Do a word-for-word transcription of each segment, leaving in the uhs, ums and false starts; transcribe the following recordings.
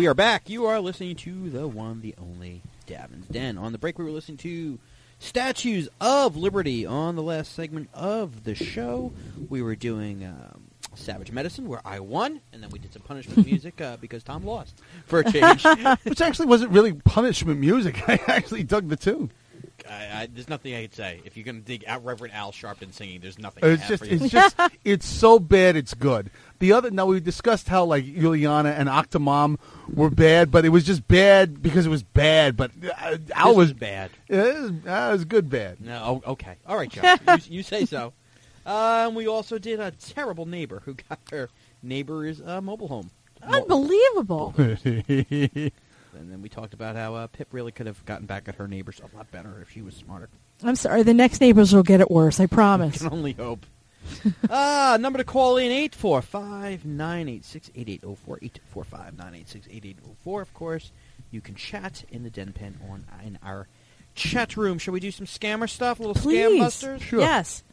we are back. You are listening to the one, the only Davin's Den. On the break, we were listening to Statues of Liberty. On the last segment of the show, we were doing um, Savage Medicine, where I won, and then we did some punishment music uh, because Tom lost for a change. Which actually wasn't really punishment music. I actually dug the tune. I, I, there's nothing I could say. If you're going to dig out Reverend Al Sharpton singing, there's nothing It's I have just, for you. it's just, it's so bad, it's good. The other, now we discussed how like Juliana and Octomom were bad, but it was just bad because it was bad. But uh, Al This was, was bad. Yeah, it was, uh, it was good bad. No, oh, okay, all right, Joe. you, you say so. Um, we also did a terrible neighbor who got her neighbor's uh, mobile home. Unbelievable. And then we talked about how uh, Pip really could have gotten back at her neighbors a lot better if she was smarter. I'm sorry. The next neighbors will get it worse. I promise. I can only hope. Ah, uh, number to call in, eight four five, nine eight six, eight eight zero four, eight four five, nine eight six, eight eight zero four. Of course, you can chat in the Den Pen on in our chat room. Shall we do some scammer stuff? A little Please. scam busters? Sure. Yes.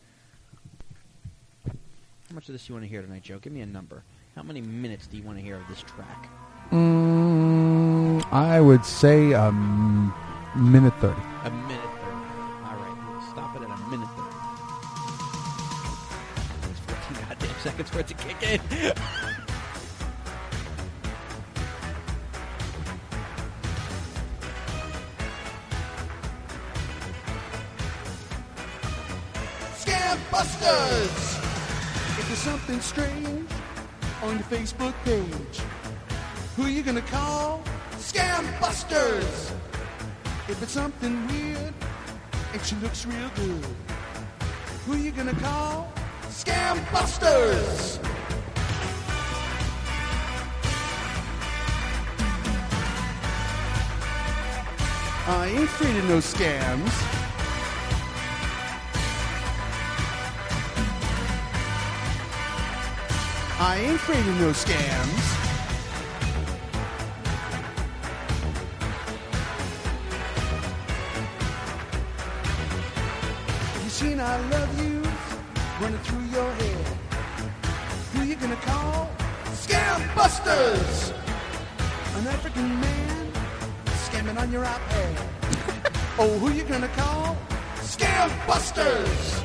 How much of this do you want to hear tonight, Joe? Give me a number. How many minutes do you want to hear of this track? Mm, I would say um, minute thirty. A minute thirty. All right, we'll stop it at a minute thirty. It's fourteen goddamn seconds for it to kick in. Scam Busters! If there's something strange on your Facebook page, who you gonna call? Scam Busters! If it's something weird and she looks real good, who you gonna call? Scam Busters! I ain't afraid of no scams. I ain't afraid of no scams. You seen I love you running through your head. Who you gonna call? Scam Busters! An African man scamming on your iPad. Oh, who you gonna call? Scam Busters!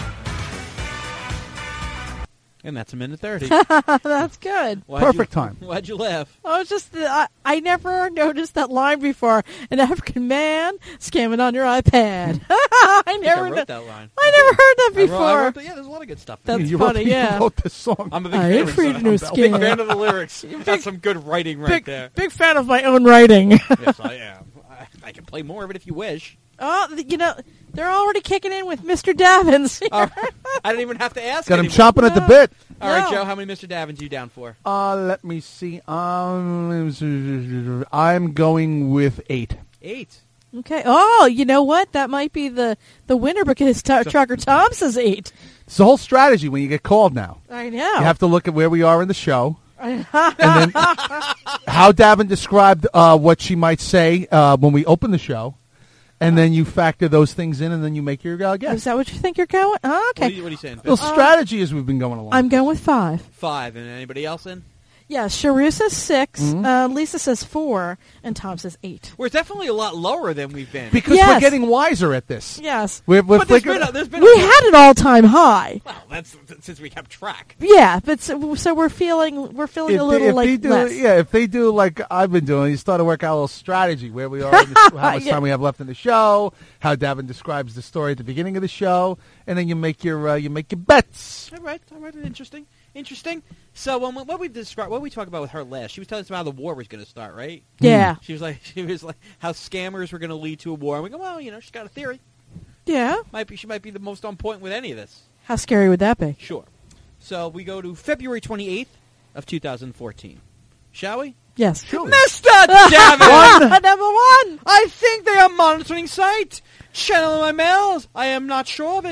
And that's a minute thirty. That's good. Why'd Perfect you, time. Why'd you laugh? Oh, it's just that I, I never noticed that line before. An African man scamming on your iPad. I I never think I wrote kn- that line. I never heard that I wrote- before. I wrote the- yeah, there's a lot of good stuff. That's you funny, wrote, yeah. You wrote this song. I'm a big I fan ain't of afraid it. of no I'm a big scam. fan of the lyrics. That's some good writing right big, there. big fan of my own writing. Yes, I am. I, I can play more of it if you wish. Oh, th- you know, they're already kicking in with Mister Davins. All right. I didn't even have to ask. Got him anymore. chomping at the No. bit. All right, No. Joe. How many Mister Davins you down for? Uh, let me see. Um, I'm going with eight. Eight. Okay. Oh, you know what? That might be the, the winner because t- Trucker Tom says eight. It's the whole strategy when you get called now. I know. You have to look at where we are in the show. and then how Davin described uh, what she might say uh, when we open the show. And then you factor those things in, and then you make your uh, guess. Is that what you think you're going? Oh, What okay. are you, what are you saying? Little strategy as we've been going along. I'm going with five. Five. And anybody else in? Yeah, Sharu says six, Mm-hmm. uh, Lisa says four, and Tom says eight. We're definitely a lot lower than we've been. because Yes. we're getting wiser at this. Yes. We're, we're but there's figuring- been, a, there's been We a, had an all-time high. well, that's since we kept track. Yeah, but so, so we're feeling we're feeling if a they, little if like they do, less. yeah, if they do like I've been doing, you start to work out a little strategy where we are, in the, how much Yeah. time we have left in the show, how Davin describes the story at the beginning of the show, and then you make your uh, you make your bets. All right, all right, interesting, interesting. So, um, what we described, what we talked about with her last, she was telling us about how the war was going to start, right? Yeah, She was like, she was like, how scammers were going to lead to a war. And we go, well, you know, she's got a theory. yeah. Might be, she might be the most on point with any of this. How scary would that be? Sure. So we go to February twenty eighth of two thousand fourteen. Shall we? Yes. Sure. Mister Davin! Number one. I think they are monitoring site. Channeling my mails. I am not sure of it.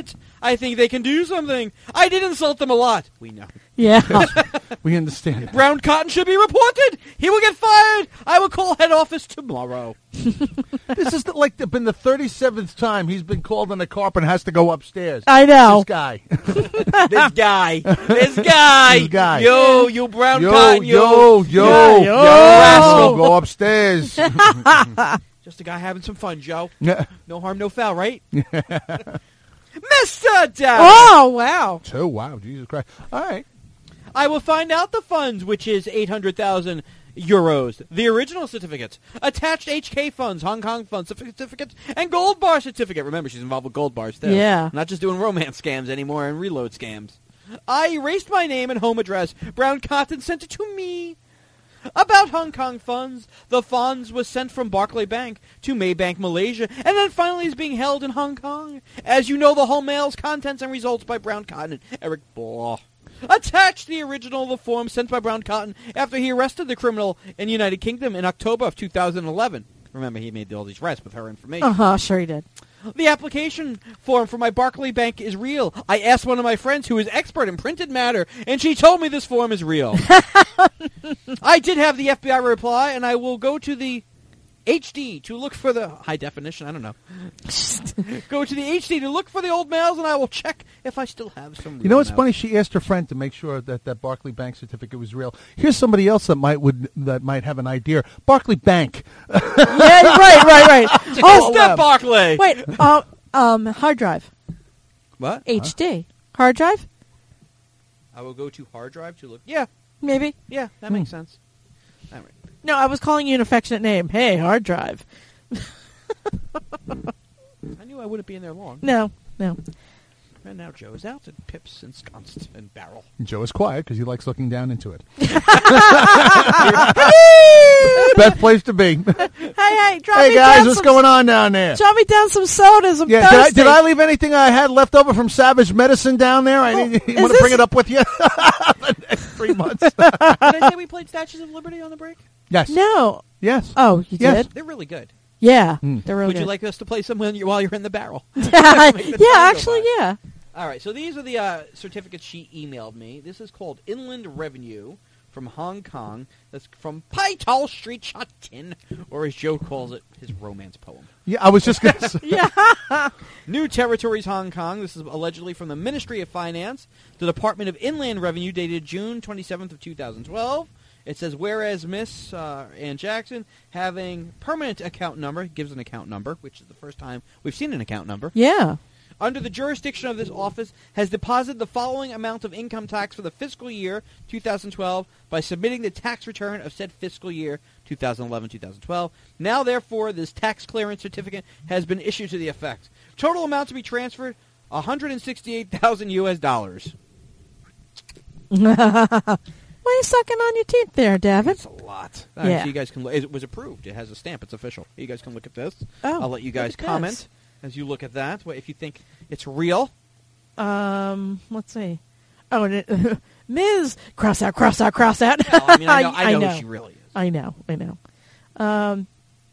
I think they can do something. I did insult them a lot. We know. Yeah. We understand. Brown Cotton should be reported. He will get fired. I will call head office tomorrow. This is the, like the, been the thirty-seventh time he's been called on the carpet and has to go upstairs. I know. This guy. This guy. This guy. This guy. Yo, you Brown yo, Cotton. yo, yo, yo, Yeah, yo, yo. rascal, go upstairs. Just a guy having some fun, Joe. Yeah. No harm, no foul, right? Mister Dow. Oh, wow. Oh, wow, Jesus Christ. All right. I will find out the funds, which is eight hundred thousand euros. The original certificates. Attached H K funds, Hong Kong funds, certificates, and gold bar certificate. Remember, she's involved with gold bars, too. Yeah. Not just doing romance scams anymore and reload scams. I erased my name and home address. Brown Cotton sent it to me. About Hong Kong funds, the funds was sent from Barclay Bank to Maybank, Malaysia, and then finally is being held in Hong Kong. As you know, the whole mail's contents and results by Brown Cotton and Eric Baugh. Attached the original of the form sent by Brown Cotton after he arrested the criminal in the United Kingdom in October of two thousand eleven. Remember, he made all these arrests with her information. Uh-huh, sure he did. The application form for my Barclay Bank is real. I asked one of my friends who is expert in printed matter, and she told me this form is real. I did have the F B I reply, and I will go to the H D to look for the high definition. I don't know. Go to the H D to look for the old mails, and I will check if I still have some. You know what's mail. funny? She asked her friend to make sure that that Barclay Bank certificate was real. Here's somebody else that might would that might have an idea. Barclay Bank. Yeah, right, right, right. Oh, Oh, Steph Barclay. wait. Uh, um, hard drive. What? H D. Hard drive? I will go to hard drive to look. Yeah, Maybe. yeah, that makes sense. All right. No, I was calling you an affectionate name. Hey, hard drive. I knew I wouldn't be in there long. No, no. And now Joe is out, and Pip's ensconced in barrel. Joe is quiet because he likes looking down into it. Best place to be. Hey, hey, drop Hey me guys, down what's some, going on down there? Drop me down some sodas. I'm Yeah, did I, thirsty. did I leave anything I had left over from Savage Medicine down there? I Oh, need, you is want to bring this- it up with you the next three months. Did I say we played Statues of Liberty on the break? Yes. No. Yes. Oh, you Yes. did? They're really good. Yeah, Mm. they're really Would good. you like us to play some when you, while you're in the barrel? yeah, the time go actually, by. yeah. All right, so these are the uh, certificates she emailed me. This is called Inland Revenue from Hong Kong. That's from Pai Tall Street Shot Tin, or as Joe calls it, his romance poem. Yeah, I was just going to say. Yeah. New Territories, Hong Kong. This is allegedly from the Ministry of Finance, the Department of Inland Revenue, dated June twenty-seventh of two thousand twelve. It says, whereas Miss uh, Ann Jackson, having permanent account number, gives an account number, which is the first time we've seen an account number, Yeah. under the jurisdiction of this office, has deposited the following amount of income tax for the fiscal year two thousand twelve by submitting the tax return of said fiscal year two thousand eleven to two thousand twelve. Now, therefore, this tax clearance certificate has been issued to the effect. Total amount to be transferred, one hundred sixty-eight thousand U S dollars. Why are you sucking on your teeth there, Davin? That's a lot. All right, Yeah. so you guys can. It was approved. It has a stamp. It's official. You guys can look at this. Oh, I'll let you guys look at comment this. as you look at that. What if you think it's real? Um, let's see. Oh, and it, Miz Cross out, cross out, cross out. Well, I mean, I know, I I know, know. who she really is. I know, I know. Um,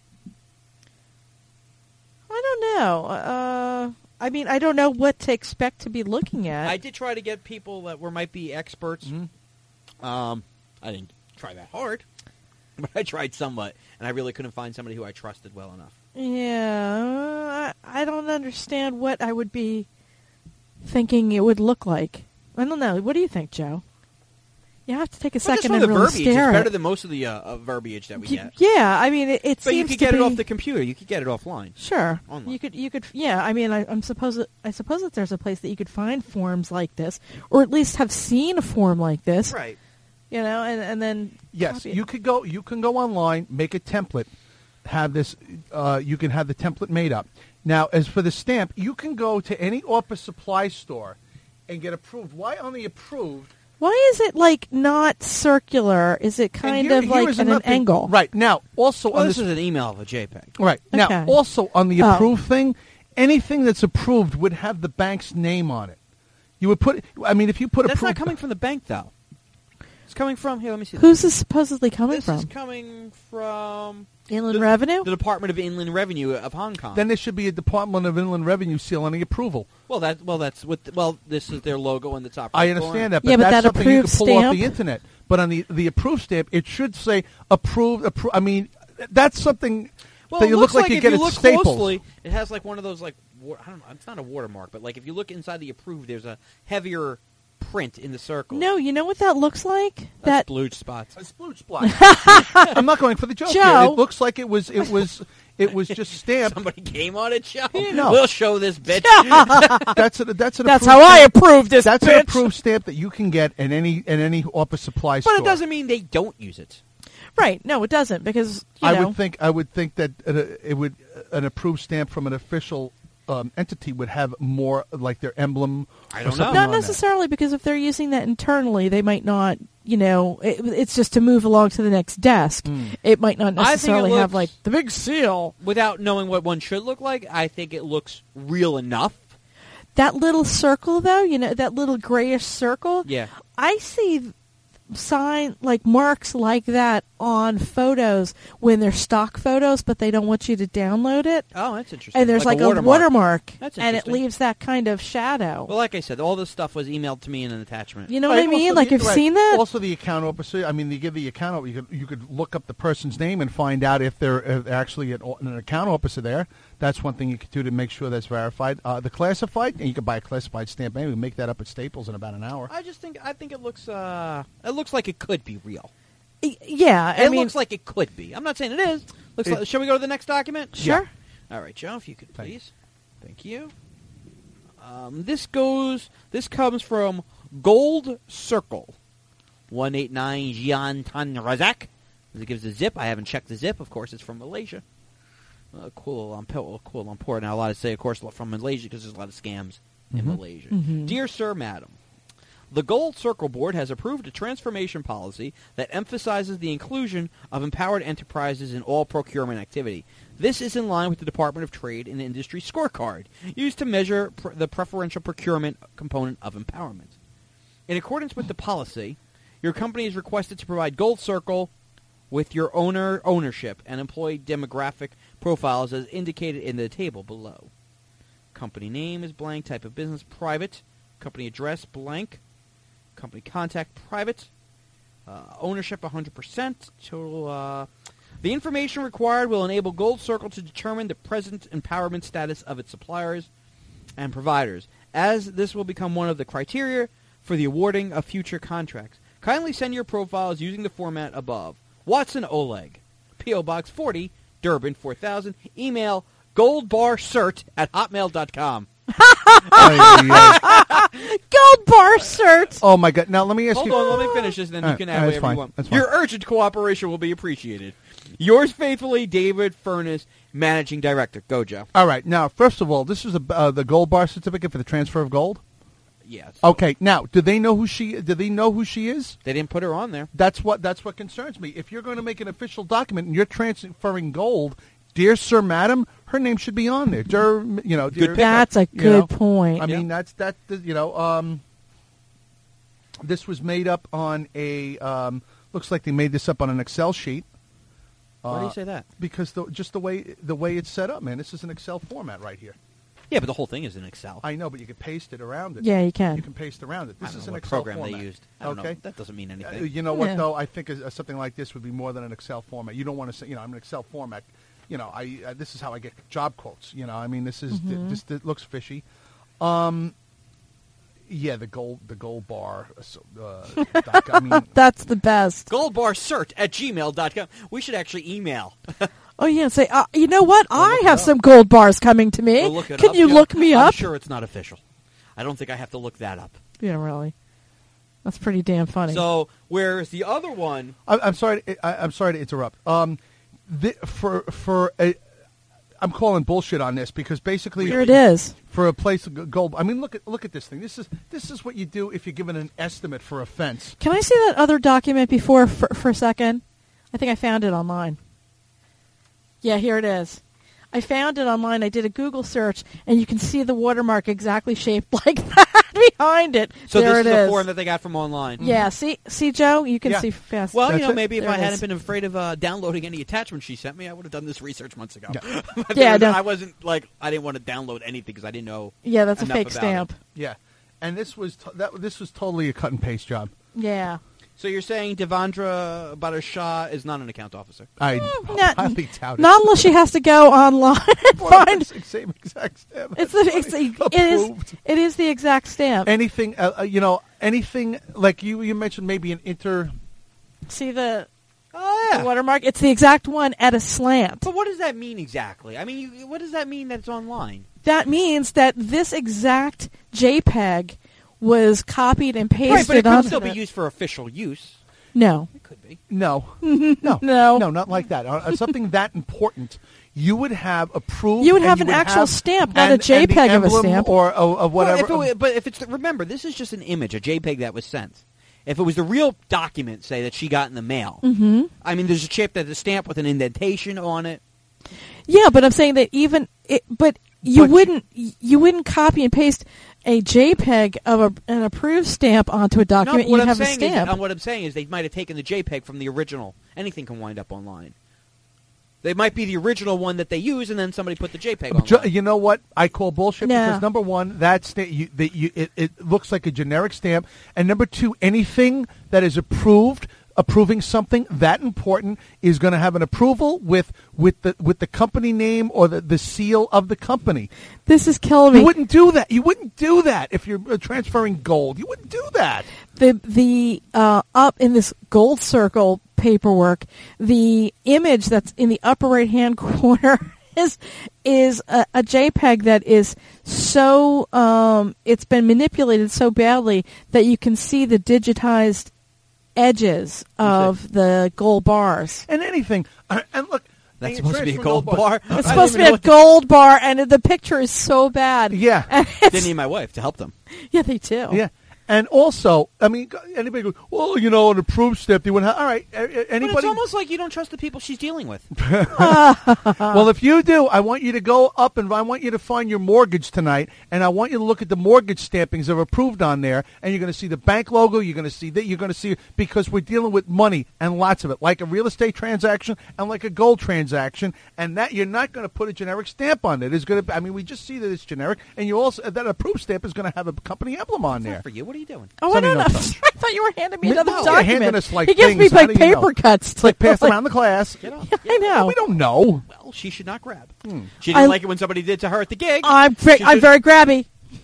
I don't know. Uh, I mean, I don't know what to expect to be looking at. I did try to get people that were might be experts. Mhm. Um, I didn't try that hard, but I tried somewhat, and I really couldn't find somebody who I trusted well enough. Yeah, I, I don't understand what I would be thinking it would look like. I don't know. What do you think, Joe? You have to take a Well, just second from and the really verbiage, stare it's better at it. than most of the uh, uh, verbiage that we Y- get. Yeah, I mean, it, it But you seems could to get it be- off the computer. You could get it offline. Sure, Online. you could. You could. Yeah, I mean, I, I'm suppose. I suppose that there's a place that you could find forms like this, or at least have seen a form like this. Right. You know, and and then Yes, copy it. you could go. You can go online, make a template, have this. Uh, you can have the template made up. Now, as for the stamp, you can go to any office supply store and get approved. Why only approved? Why is it like not circular? Is it And kind here- of here like is at an another thing. angle? Right now, also Well, on this this. is an email of a JPEG. Right Okay. now, also on the Oh. approved thing, anything that's approved would have the bank's name on it. You would put. I mean, if you put That's approved, not coming from the bank, though. It's coming from here. Let me see. Who's this supposedly coming this from? is coming from Inland the, Revenue? the Department of Inland Revenue of Hong Kong. Then there should be a Department of Inland Revenue seal on the approval. well, that well, that's what. The, well, this is their logo in the top. I right understand corner. that, but Yeah, but that's that something you can approved pull off stamp? the internet. But on the the approved stamp, it should say approved. Appro- I mean, that's something Well, that it you looks look like, you if get you at look Staples. closely, it has like one of those like wa- I don't know. It's not a watermark, but like if you look inside the approved, there's a heavier print in the circle. No, you know what that looks like? That's That blue spots. A splooge splotch. I'm not going for the joke. Joe. Here. It looks like it was. It was. It was just stamped. Somebody came on it, Joe. No. We'll show this bitch. That's a, that's an. That's approved how I stamp. approve this. That's bitch. an approved stamp that you can get in any in any office supply store. But it doesn't mean they don't use it. Right? No, it doesn't because you I know. would think. I would think that uh, it would an approved stamp from an official um, entity would have more like their emblem. I or don't know. something Not on that. necessarily because if they're using that internally, they might not. You know, it, it's just to move along to the next desk. It might not I think it necessarily have looks- like the big seal. Without knowing what one should look like, I think it looks real enough. That little circle, though, you know, that little grayish circle. Yeah. I see sign like marks like that on photos when they're stock photos, but they don't want you to download it. Oh, that's interesting. And there's like, a a watermark. watermark, That's and it interesting. leaves that kind of shadow. Well, like I said, all this stuff was emailed to me in an attachment. You know what Right, I mean? also Like the- you've right. seen that. Also, the account officer. I mean, you give the account officer. You could you could look up the person's name and find out if they're if they're actually an, an account officer there. That's one thing you could do to make sure that's verified. Uh, the classified, and you can buy a classified stamp. Maybe make that up at Staples in about an hour. I just think I think it looks uh it looks like it could be real. Y- yeah, I it mean, looks like it could be. I'm not saying it is. Looks It- like, shall we go to the next document? sure. All right, Joe, if you could Thank you. please. Thank you. Um, this goes. This comes from Gold Circle, one eight nine Jian Tan Razak. It gives a zip. I haven't checked the zip. Of course, it's from Malaysia. Uh, Kuala Lumpur. Kuala Lumpur. Now, a lot of say, of course, from Malaysia because there's a lot of scams in Malaysia. Dear Sir, Madam. The Gold Circle Board has approved a transformation policy that emphasizes the inclusion of empowered enterprises in all procurement activity. This is in line with the Department of Trade and Industry scorecard, used to measure pr- the preferential procurement component of empowerment. In accordance with the policy, your company is requested to provide Gold Circle with your owner ownership and employee demographic profiles as indicated in the table below. Company name is blank, type of business private, company address blank, company contact private, uh, ownership one hundred percent, total. Uh, the information required will enable Gold Circle to determine the present empowerment status of its suppliers and providers, as this will become one of the criteria for the awarding of future contracts. Kindly send your profiles using the format above. Watson Oleg, P O. Box forty, Durban four thousand, email goldbarcert at hotmail dot com. Gold bar cert. Oh my God! Now let me ask Hold you. on, let me finish this, then All you right, can all add right, whatever that's you fine, want. that's fine. Your urgent cooperation will be appreciated. Yours faithfully, David Furness, Managing Director. Go, Joe. All right. Now, first of all, this is a, uh, the gold bar certificate for the transfer of gold. Yes. Okay. Now, do they know who she? Do they know who she is? They didn't put her on there. That's what. That's what concerns me. If you're going to make an official document and you're transferring gold, dear Sir, Madam, her name should be on there. Dear, you know, dear, pick. That's a you good know. point. I Yeah. mean, that's that. You know, um, this was made up on a. Um, looks like they made this up on an Excel sheet. Why do Uh, you say that? Because the, just the way the way it's set up, man. This is an Excel format right here. Yeah, but the whole thing is in Excel. I know, but you can paste it around it. Yeah, you can. You can paste around it. I This don't is know an what Excel program format. they used. I don't okay. know. That doesn't mean Uh, anything. you know what Yeah. though? I think is, uh, something like this would be more than an Excel format. You don't want to say, you know, I'm an Excel format. You know, I uh, this is how I get job quotes. You know, I mean, this is Mm-hmm. this, this looks fishy. Um, yeah, the gold the gold bar. Uh, so, uh, doc, I mean, That's the best. Goldbarcert at gmail dot com. We should actually email. Oh yeah, say, uh, you know what? I look it have up. some gold bars coming to me. We'll look it Can up. you Yeah, look me I'm up? sure it's not official. I don't think I have to look that up. Yeah, really. That's pretty damn funny. So, whereas the other one, I, I'm sorry. To, I, I'm sorry to interrupt. Um, the, for for a, I'm calling bullshit on this because basically Here it is. for a place of gold. I mean, look at look at this thing. This is this is what you do if you're given an estimate for a fence. Can I see that other document before for, for a second? I think I found it online. Yeah, here it is. I found it online. I did a Google search, and you can see the watermark exactly shaped like that. behind it. So there this it is a is. form that they got from online. Yeah, see, see, Joe, you can Yeah. see fast. Well, you That's know, it. maybe if There I it hadn't is. been afraid of uh, downloading any attachments she sent me, I would have done this research months ago. Yeah. But Yeah, there was- no. I wasn't like I didn't want to download anything because I didn't know. Yeah, that's a enough fake about stamp. it. Yeah, and this was t- that. This was totally a cut and paste job. Yeah. So you're saying Devandra Bhattacharya is not an account officer? I not- highly doubt it. Not unless she has to go online and Well, find. it's the same exact stamp. It's That's the, it's funny. the, it is Approved. it is the exact stamp. Anything, uh, uh, you know, anything like you. You mentioned maybe an inter. See the, Oh the watermark? It's the exact one at a slant. But what does that mean exactly? I mean, you, what does that mean that it's online? That means that this exact JPEG was copied and pasted Right, but it could onto still be it. used for official use. No. It could be. No, no, No. no, not like that. Uh, something that important, you would have approved. You would and have you an would actual have- stamp, not a and- and the JPEG of a emblem stamp. or of, of whatever. Well, if it, wa- but if it's remember, this is just an image, a JPEG that was sent. If it was the real document, say that she got in the mail, mm-hmm. I mean, there's a chip that's a stamp with an indentation on it. Yeah, but I'm saying that even it, but you But you- wouldn't you wouldn't copy and paste a JPEG of a, an approved stamp onto a No, document. what You'd I'm have a saying is, stamp. uh, what I'm saying is, they might have taken the JPEG from the original. Anything can wind up online. They might be the original one that they use, and then somebody put the JPEG Ju- online. You know what? I call bullshit No. because number one, that sta- you, that you, it, it looks like a generic stamp, and number two, anything that is approved, approving something that important is going to have an approval with with the with the company name or the, the seal of the company. This is killing You me. wouldn't do that. You wouldn't do that if you're uh, transferring gold. You wouldn't do that. the the uh, up in this gold circle paperwork, the image that's in the upper right hand corner is is a, a JPEG that is so um, it's been manipulated so badly that you can see the digitized edges of the gold bars. And anything. Uh, and look, That's you supposed to be a transfer gold bar. It's I supposed to didn't be even a know gold bar, and the picture is so bad. Yeah. And what- it's- Didn't need my wife to help them. yeah, they do. Yeah. And also, I mean, go- anybody goes, well, you know, an approved step, they wouldn't have, all right, a- a- But anybody. it's almost like you don't trust the people she's dealing with. well, if you do, I want you to go up and I want you to find your mortgage tonight, and I want you to look at the mortgage stampings that are approved on there, and you're going to see the bank logo, you're going to see that, you're going to see, because we're dealing with money and lots of it, like a real estate transaction and like a gold transaction, and that you're not going to put a generic stamp on it. It's going to, I mean, we just see that it's generic, and you also, that approved stamp is going to have a company emblem on there. For you, what are you doing? Oh, I Something don't know. don't touch. I thought you were handing me No, another you're document. handing us, like, he gives me things. How like do you know? paper cuts. It's like pass around the class. Get on. I know. We don't know. Well, she should not grab. Hmm. She didn't I- like it when somebody did to her at the gig. I'm ve- She I'm should- very grabby.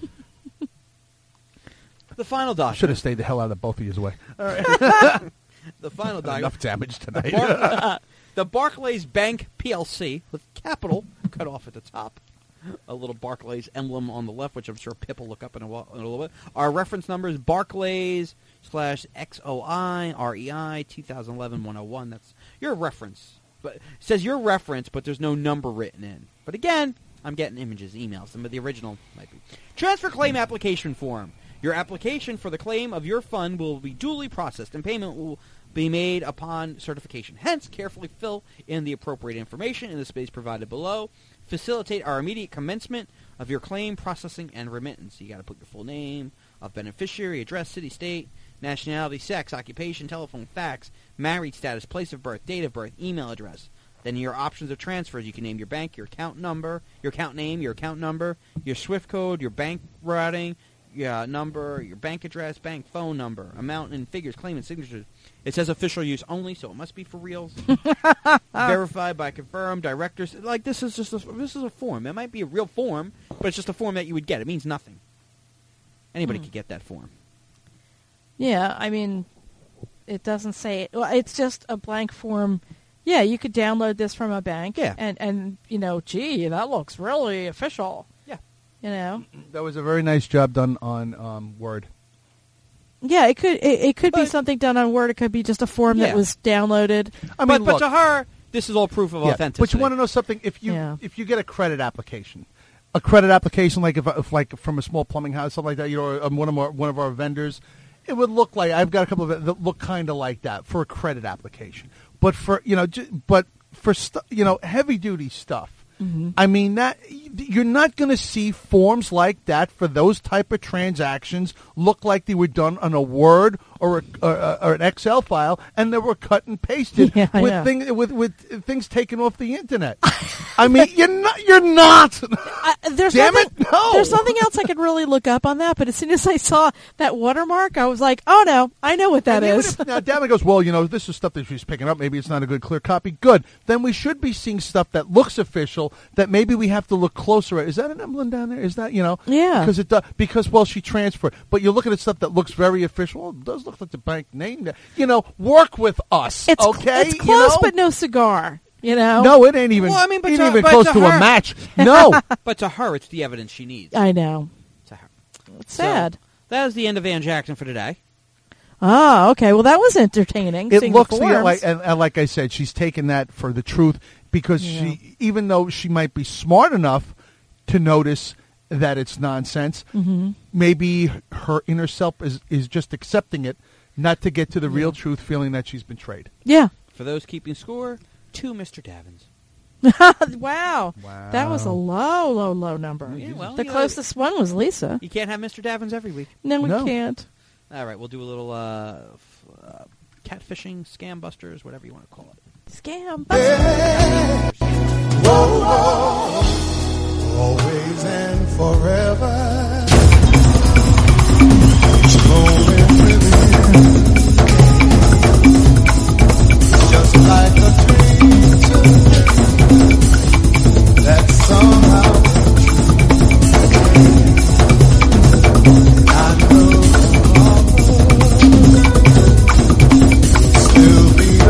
The final Should document. have stayed the hell out of both of you away. The final document. Enough damage tonight. Bar- the Barclays Bank P L C with capital cut off at the top, a little Barclays emblem on the left, which I'm sure Pip will look up in a, while, in a little bit. Our reference number is Barclays slash X O I R E I two thousand eleven one oh one. That's your reference. But it says your reference, but there's no number written in. But again, I'm getting images, emails. Some of the original might be. Transfer claim application form. Your application for the claim of your fund will be duly processed, and payment will be made upon certification. Hence, carefully fill in the appropriate information in the space provided below. Facilitate our immediate commencement of your claim processing and remittance. You got to put your full name of beneficiary, address, city, state, nationality, sex, occupation, telephone, fax, married status, place of birth, date of birth, email address. Then your options of transfers, you can name your bank, your account number, your account name, your account number, your SWIFT code, your bank routing, your number, your bank address, bank phone number, amount and figures, claim and signatures. It says official use only, so it must be for reals. Verified by confirmed directors. Like this is just a, this is a form. It might be a real form, but it's just a form that you would get. It means nothing. Anybody Hmm. could get that form. Yeah, I mean, it doesn't say. Well, it's just a blank form. Yeah, you could download this from a bank. Yeah. and and you know, gee, that looks really official. Yeah. You know. That was a very nice job done on um, Word. Yeah, it could it, it could be But- something done on Word. It could be just a form Yeah. that was downloaded. I but mean, but look, to her, this is all proof of yeah, authenticity. but you want to know something? If you Yeah. if you get a credit application, a credit application like if, if like from a small plumbing house, something like that, you know, um, one of our one of our vendors, it would look like I've got a couple of it that look kind of like that for a credit application. But for you know, j- but for stu- you know, heavy duty stuff. Mm-hmm. I mean, that you're not going to see forms like that for those type of transactions look like they were done on a Word or, a, or, or an Excel file, and they were cut and pasted Yeah, I with know. thing, with with things taken off the internet. I mean, you're not. You're not. I, there's Damn nothing, it, no. There's something else I could really look up on that, but as soon as I saw that watermark, I was like, oh no, I know what that And even is. if- now, Damon goes, well, you know, this is stuff that she's picking up. Maybe it's not a good, clear copy. Good. Then we should be seeing stuff that looks official that maybe we have to look closer at. Is that an emblem down there? Is that, you know? Yeah. Because, it does, because well, she transferred. But you're looking at stuff that looks very official. Well, it does look like the bank name there. You know, work with us, It's, okay? it's You close, know? but no cigar. You know? No, it ain't even, Well, I mean, but ain't to- even but close to to her- a match. No. But to her, it's the evidence she needs. I know. To her. It's sad. So, that is the end of Van Jackson for today. Oh, okay. Well, that was entertaining. It seeing looks the the, forms. like, and, and like I said, she's taken that for the truth because Yeah. she, even though she might be smart enough to notice that it's nonsense, Mm-hmm. maybe her inner self is, is just accepting it, not to get to the real truth, feeling that she's betrayed. Yeah. For those keeping score, two Mister Davins. Wow. Wow. That was a low, low, low number. Yeah, well, the you know, closest one was Lisa. You can't have Mister Davins every week. No, we No. can't. All right, we'll do a little uh, f- uh, catfishing, scam busters, whatever you want to call it. Scam. Whoa, whoa, always and forever. Each moment within, just like a dream today, that somehow I know tomorrow will still be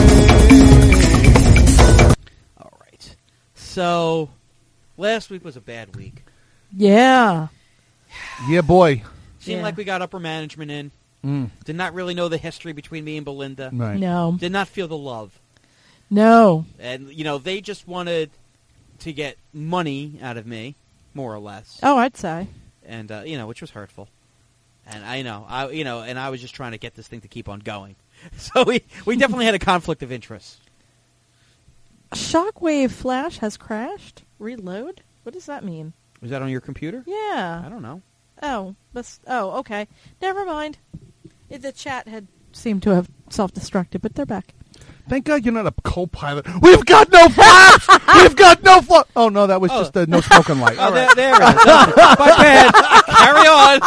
the same. All right. So, last week was a bad week. Yeah. Yeah, boy. Seemed Yeah. like we got upper management in. Mm, Did not really know the history between me and Belinda. right. No. Did not feel the love. No. And, you know, they just wanted to get money out of me, more or less. Oh, I'd say. And, uh, you know, which was hurtful. And I know, I you know, and I was just trying to get this thing to keep on going. So we, we definitely had a conflict of interest. Shockwave Flash has crashed. Reload? What does that mean? Was that on your computer? Yeah. I don't know. Oh, that's, oh, okay. Never mind. It, the chat had seemed to have self-destructed, but they're back. Thank God you're not a co-pilot. We've got no flaps! We've got no fla- Oh, no, that was Oh. just a no smoking light. Oh, All there, right. there it is. Bye, man. Carry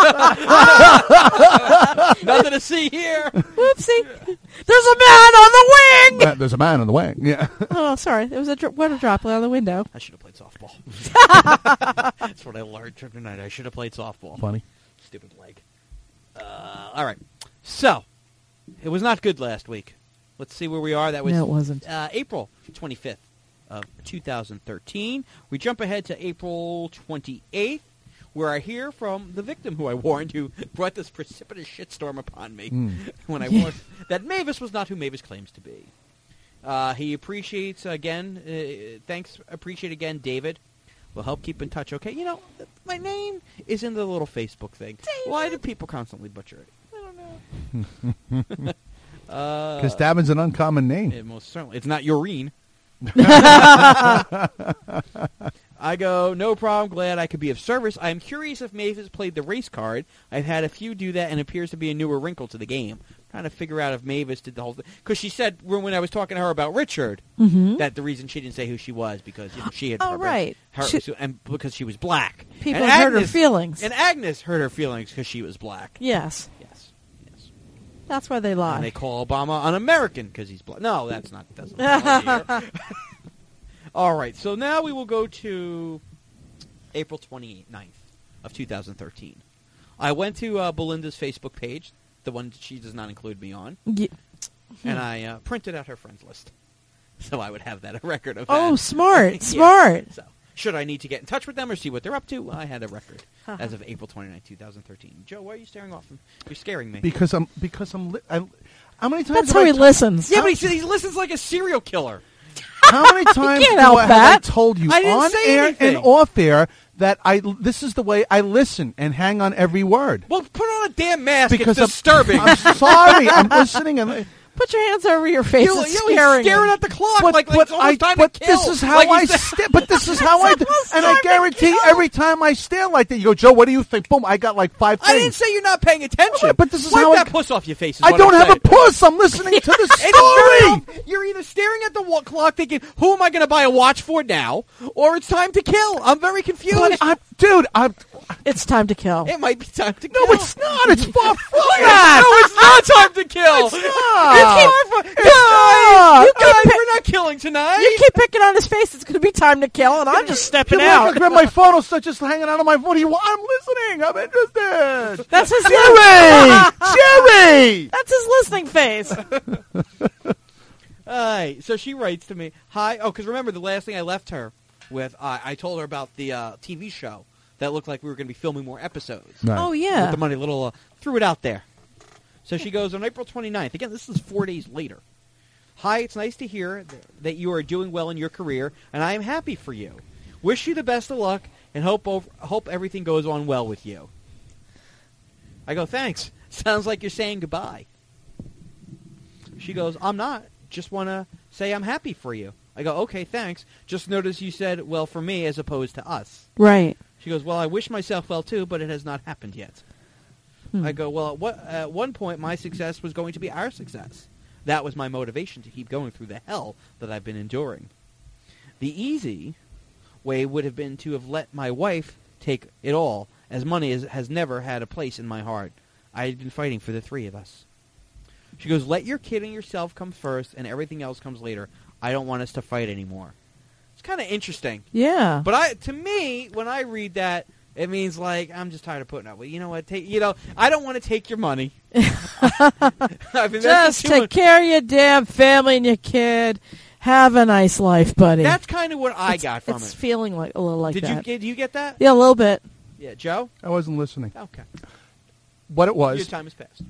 on. Nothing to see here. Whoopsie. There's a man on the wing! Uh, There's a man on the wing. Yeah. Oh, sorry. There was a dro- water droplet on the window. I should have played softball. That's what I learned tonight. I should have played softball. Funny. Stupid leg. Uh, all right. So, it was not good last week. Let's see where we are. That was No, it wasn't. Uh, April twenty-fifth of two thousand thirteen. We jump ahead to April twenty-eighth, where I hear from the victim who I warned, who brought this precipitous shitstorm upon me Mm. when I warned that Mavis was not who Mavis claims to be. Uh, he appreciates, again, uh, thanks, appreciate again, David. We'll help keep in touch, okay? You know, th- my name is in the little Facebook thing. Why do people constantly butcher it? I don't know. uh, Because Davin's an uncommon name. it most certainly. It's not Urine. I go, no problem. Glad I could be of service. I am curious if Mavis played the race card. I've had a few do that, and it appears to be a newer wrinkle to the game. Trying to figure out if Mavis did the whole thing. Because she said, when I was talking to her about Richard, Mm-hmm. that the reason she didn't say who she was, because you know, she had... Oh, right. Her, She- so- and because she was black. People And hurt her Agnes- feelings. And Agnes hurt her feelings because she was black. Yes. Yes. Yes. That's why they lie. And they call Obama un-American because he's black. No, that's not... Doesn't belong here. All right, so now we will go to April twenty-ninth of two thousand thirteen. I went to uh, Belinda's Facebook page, the one that she does not include me on, Ye- and I uh, printed out her friends list. So I would have that, a record of Oh, that. smart. Yeah. Smart. So, should I need to get in touch with them or see what they're up to, I had a record Uh-huh. as of April twenty-ninth, two thousand thirteen. Joe, why are you staring off? You're scaring me. Because I'm, because I'm, li- I, how many times That's have how I he t- listens. yeah, but he, he listens like a serial killer. How many times can't do help I, have that. I told you I didn't on say air anything. and off air that I this is the way I listen and hang on every word? Well, put on a damn mask. Because it's disturbing. I'm, I'm sorry, I'm listening and Put your hands over your face. You, and you staring, staring at the clock But, like, like but it's almost I, time but to kill. this is how Like you I said- stare. But this is how I do. almost And time I to guarantee kill. every time I stare like that, you go, Joe, what do you think? Boom, I got like five things. I didn't say you're not paying attention. But this is Wipe how I- that puss off your face. Is I what don't I'm have saying. a puss. I'm listening to the It's very story. ob- You're either staring at the wa- clock thinking, who am I going to buy a watch for now? Or it's time to kill. I'm very confused. But I'm, dude, I'm. It's time to kill. It might be time to No, kill. it's not. It's far from No, that. it's not time to kill. It's not. It's far from- It's guys, not. you guys, keep pick- we're not killing tonight. You keep picking on his face. It's going to be time to kill, and I'm just stepping You're like, I out. grab my phone. I'll start just hanging out on my phone. What do you want? I'm listening. I'm interested. That's his Jerry. Jerry. That's his listening face. All right, so she writes to me, hi. Oh, because remember, the last thing I left her with, uh, I told her about the uh, T V show that looked like we were going to be filming more episodes. Right. Oh With yeah. the money, little, uh, threw it out there. So she goes, on April twenty-ninth, again, this is four days later. Hi, it's nice to hear th- that you are doing well in your career, and I am happy for you. Wish you the best of luck, and hope ov- hope everything goes on well with you. I go, thanks. Sounds like you're saying goodbye. She goes, I'm not. Just want to say I'm happy for you. I go, okay, thanks. Just notice you said, well, for me as opposed to us. Right. She goes, well, I wish myself well, too, but it has not happened yet. Hmm. I go, well, at, what, at one point, my success was going to be our success. That was my motivation to keep going through the hell that I've been enduring. The easy way would have been to have let my wife take it all, as money is, has never had a place in my heart. I had been fighting for the three of us. She goes, let your kid and yourself come first, and everything else comes later. I don't want us to fight anymore. It's kind of interesting. Yeah. But I, to me, when I read that, it means like I'm just tired of putting up with. You know what? Take, you know, I don't want to take your money. I've invested Just too take much- care of your damn family and your kid. Have a nice life, buddy. That's kind of what I It's- got from it's it. feeling like a little like Did that. you get? Do you get that? Yeah, a little bit. Yeah, Joe. I wasn't listening. Okay, What it your was. time has passed.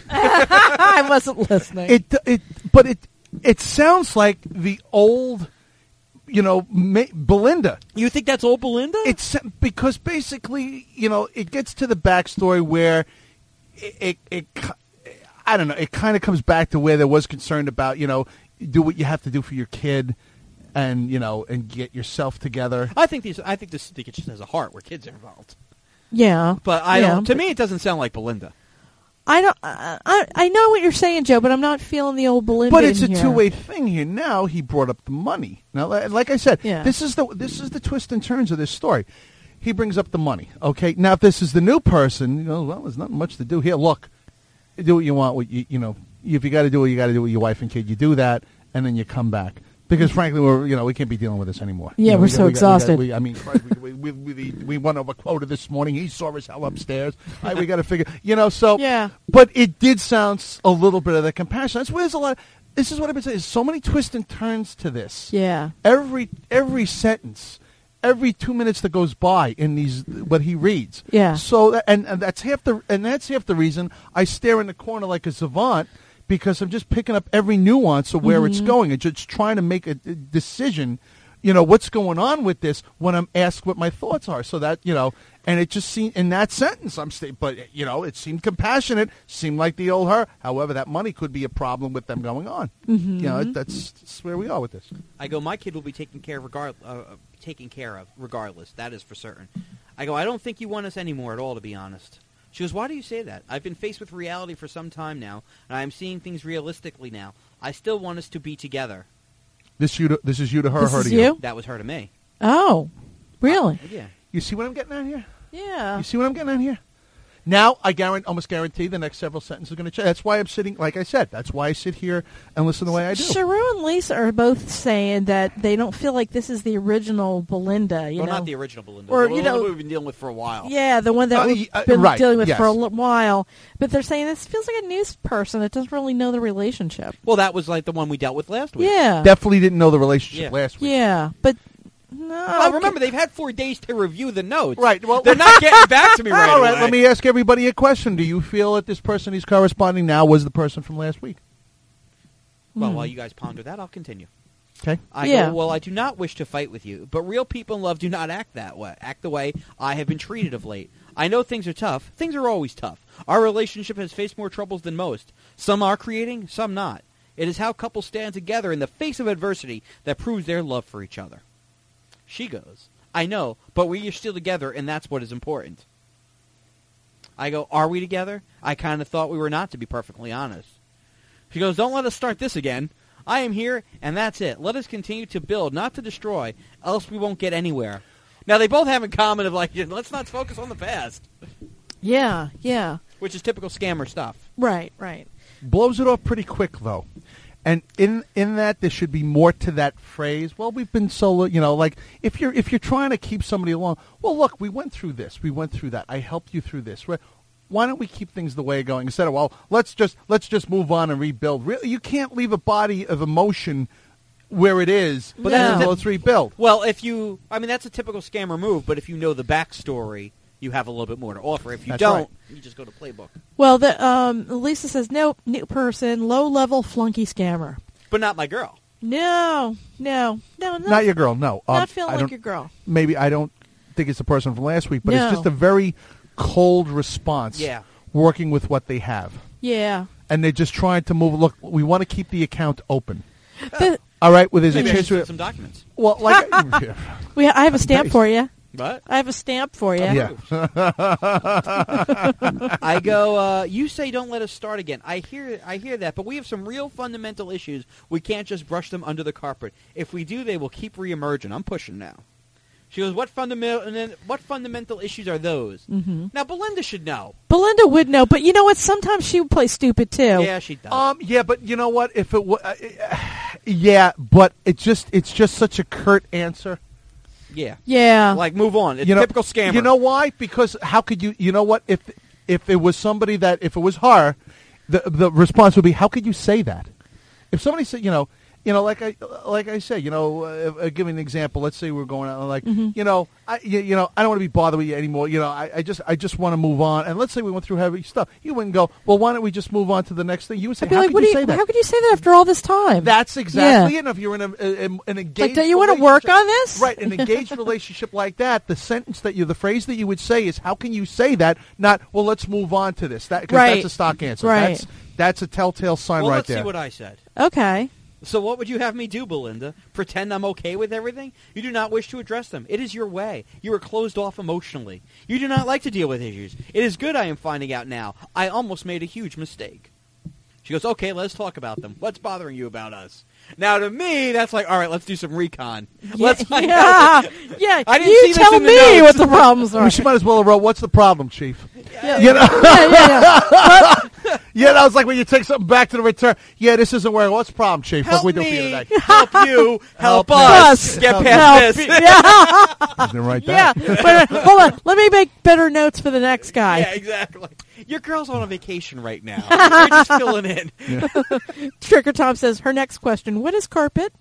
I wasn't listening. It it but it it sounds like the old, you know, Ma- Belinda. You think that's old Belinda? It's because basically, you know, it gets to the backstory where it, it, it I don't know, it kind of comes back to where there was concern about, you know, do what you have to do for your kid, and you know, and get yourself together. I think these. I think this. I think it just has a heart where kids are involved. yeah. But I yeah. don't. To me, it doesn't sound like Belinda. I don't. I, I I know what you're saying, Joe, but I'm not feeling the old Belinda. But it's a in here. two-way thing here. Now he brought up the money. Now, li- like I said, Yeah. this is the this is the twist and turns of this story. He brings up the money. Okay, now if this is the new person, you know, well, there's not much to do here. Look, do what you want. What you you know, if you got to do what you got to do with your wife and kid, you do that, and then you come back. Because frankly, we're you know we can't be dealing with this anymore. Yeah, You know, we're we so got- we got- we got- exhausted. we- I mean, Christ, we, we, we, we, we went over quota this morning. He saw us hell upstairs. All right, we got to figure, you know. So Yeah. but it did sound s- a little bit of the compassion. That's where there's a lot. This is what I've been saying. There's so many twists and turns to this. Yeah. Every every sentence, every two minutes that goes by in these what he reads. Yeah. So tha- and, and that's half the and that's half the reason I stare in the corner like a savant, because I'm just picking up every nuance of where it's going and just trying to make a, a decision. You know what's going on with this when I'm asked what my thoughts are. So that you know, and it just seemed in that sentence I'm sta- but you know it seemed compassionate, seemed like the old her. However, that money could be a problem with them going on. Mm-hmm. You know it, that's, that's where we are with this. I go, my kid will be taken care of regard, uh, uh, taken care of regardless. That is for certain. I go, I don't think you want us anymore at all, to be honest. She goes, why do you say that? I've been faced with reality for some time now, and I am seeing things realistically now. I still want us to be together. This you to, this is you to her, This her is to you. you? That was her to me. Oh, really? Yeah. You see what I'm getting at here? Yeah. You see what I'm getting at here? Now, I guarantee, almost guarantee the next several sentences are going to change. That's why I'm sitting, like I said, that's why I sit here and listen the way I do. Sharu and Lisa are both saying that they don't feel like this is the original Belinda. You well, know, not the original Belinda. Or, the you Belinda know- we've been dealing with for a while. yeah, the one that Uh, we've y- uh, been right, dealing with yes. for a little while. But they're saying this feels like a news person that doesn't really know the relationship. Well, that was like the one we dealt with last week. Yeah, Definitely didn't know the relationship Yeah. last week. yeah, but no. Well, remember, they've had four days to review the notes. Right, well- They're not getting back to me right All right, away. let me ask everybody a question. Do you feel that this person he's corresponding now was the person from last week? Well, while you guys ponder that, I'll continue. Okay. I Yeah. go, well, I do not wish to fight with you, but real people in love do not act that way. Act the way I have been treated of late. I know things are tough. Things are always tough. Our relationship has faced more troubles than most. Some are creating, some not. It is how couples stand together in the face of adversity that proves their love for each other. She goes, I know, but we are still together, and that's what is important. I go, are we together? I kind of thought we were not, to be perfectly honest. She goes, don't let us start this again. I am here, and that's it. Let us continue to build, not to destroy, else we won't get anywhere. Now, they both have in common of, like, let's not focus on the past. Yeah, yeah. Which is typical scammer stuff. Right, right. Blows it off pretty quick, though. And in in that, there should be more to that phrase. Well, we've been so, you know, like, if you're if you're trying to keep somebody along, well, look, we went through this. We went through that. I helped you through this. Why don't we keep things the way they're going instead of, well, let's just let's just move on and rebuild. Really, you can't leave a body of emotion where it is, But and that's then the- let's rebuild. Well, if you, I mean, that's a typical scammer move, but if you know the backstory, you have a little bit more to offer. If you That's don't, right. you just go to playbook. Well, the um, Lisa says, nope, new person, low-level flunky scammer. But not my girl. No, no, no, not, Not your girl, no. not Um, feeling I like don't- your girl. Maybe I don't think it's the person from last week, but No. it's just a very cold response. Yeah. Working with what they have, Yeah. and they're just trying to move. Look, we want to keep the account open. The, All right, well, there's Maybe a I chance should to send some documents. well, like we, I have a stamp Nice. for you. But I have a stamp for you. yeah. I go, uh, you say don't let us start again. I hear I hear that, but we have some real fundamental issues. We can't just brush them under the carpet. If we do, they will keep reemerging. I'm pushing now. She goes, what fundamental and then what fundamental issues are those? Mm-hmm. Now, Belinda should know. Belinda would know, but you know what? Sometimes she would play stupid too. Yeah, she does. Um, yeah, but you know what? If it, wa- uh, yeah, but it just it's just such a curt answer. yeah. Yeah. Like, move on. It's You know, typical scammer. You know why? Because how could you? You know what? If if it was somebody that if it was her, the the response would be, how could you say that? If somebody said, you know. You know, like I like I say, you know, uh, uh, give me an example. Let's say we're going out, like, Mm-hmm. you know, I you, you know, I don't want to be bothered with you anymore. You know, I, I just I just want to move on. And let's say we went through heavy stuff. You wouldn't go, well, why don't we just move on to the next thing? You would say, I'd be how like, could what you do say that? How could you say that after all this time? That's exactly Yeah. it. And if you're in a, a, an engaged Like, don't you want to work on this? Right, an engaged relationship like that, the sentence that you, the phrase that you would say is, how can you say that? Not, well, let's move on to this. That, 'cause Right. that's a stock answer. Right. That's, that's a telltale sign well, right let's there. see what I said. Okay. So what would you have me do, Belinda? Pretend I'm okay with everything? You do not wish to address them. It is your way. You are closed off emotionally. You do not like to deal with issues. It is good I am finding out now. I almost made a huge mistake. She goes, okay, let's talk about them. What's bothering you about us? Now, to me, that's like, all right, let's do some recon. Let's find yeah. out. yeah. I didn't you see this tell in the me notes. what the problems are. Well, she might as well have wrote, what's the problem, Chief? yeah. You know? yeah, yeah, yeah. Yeah, that was like when you take something back to the return. Yeah, this isn't working. What's the problem, Chief? Help what can we do me. for you today? Help you. Help, Help us. us. Get Help past me. this. Yeah. Isn't it right yeah. there? Wait, wait, hold on. Let me make better notes for the next guy. Yeah, exactly. Your girl's on a vacation right now. You're just filling in. Tricker Tom says her next question: what is carpet?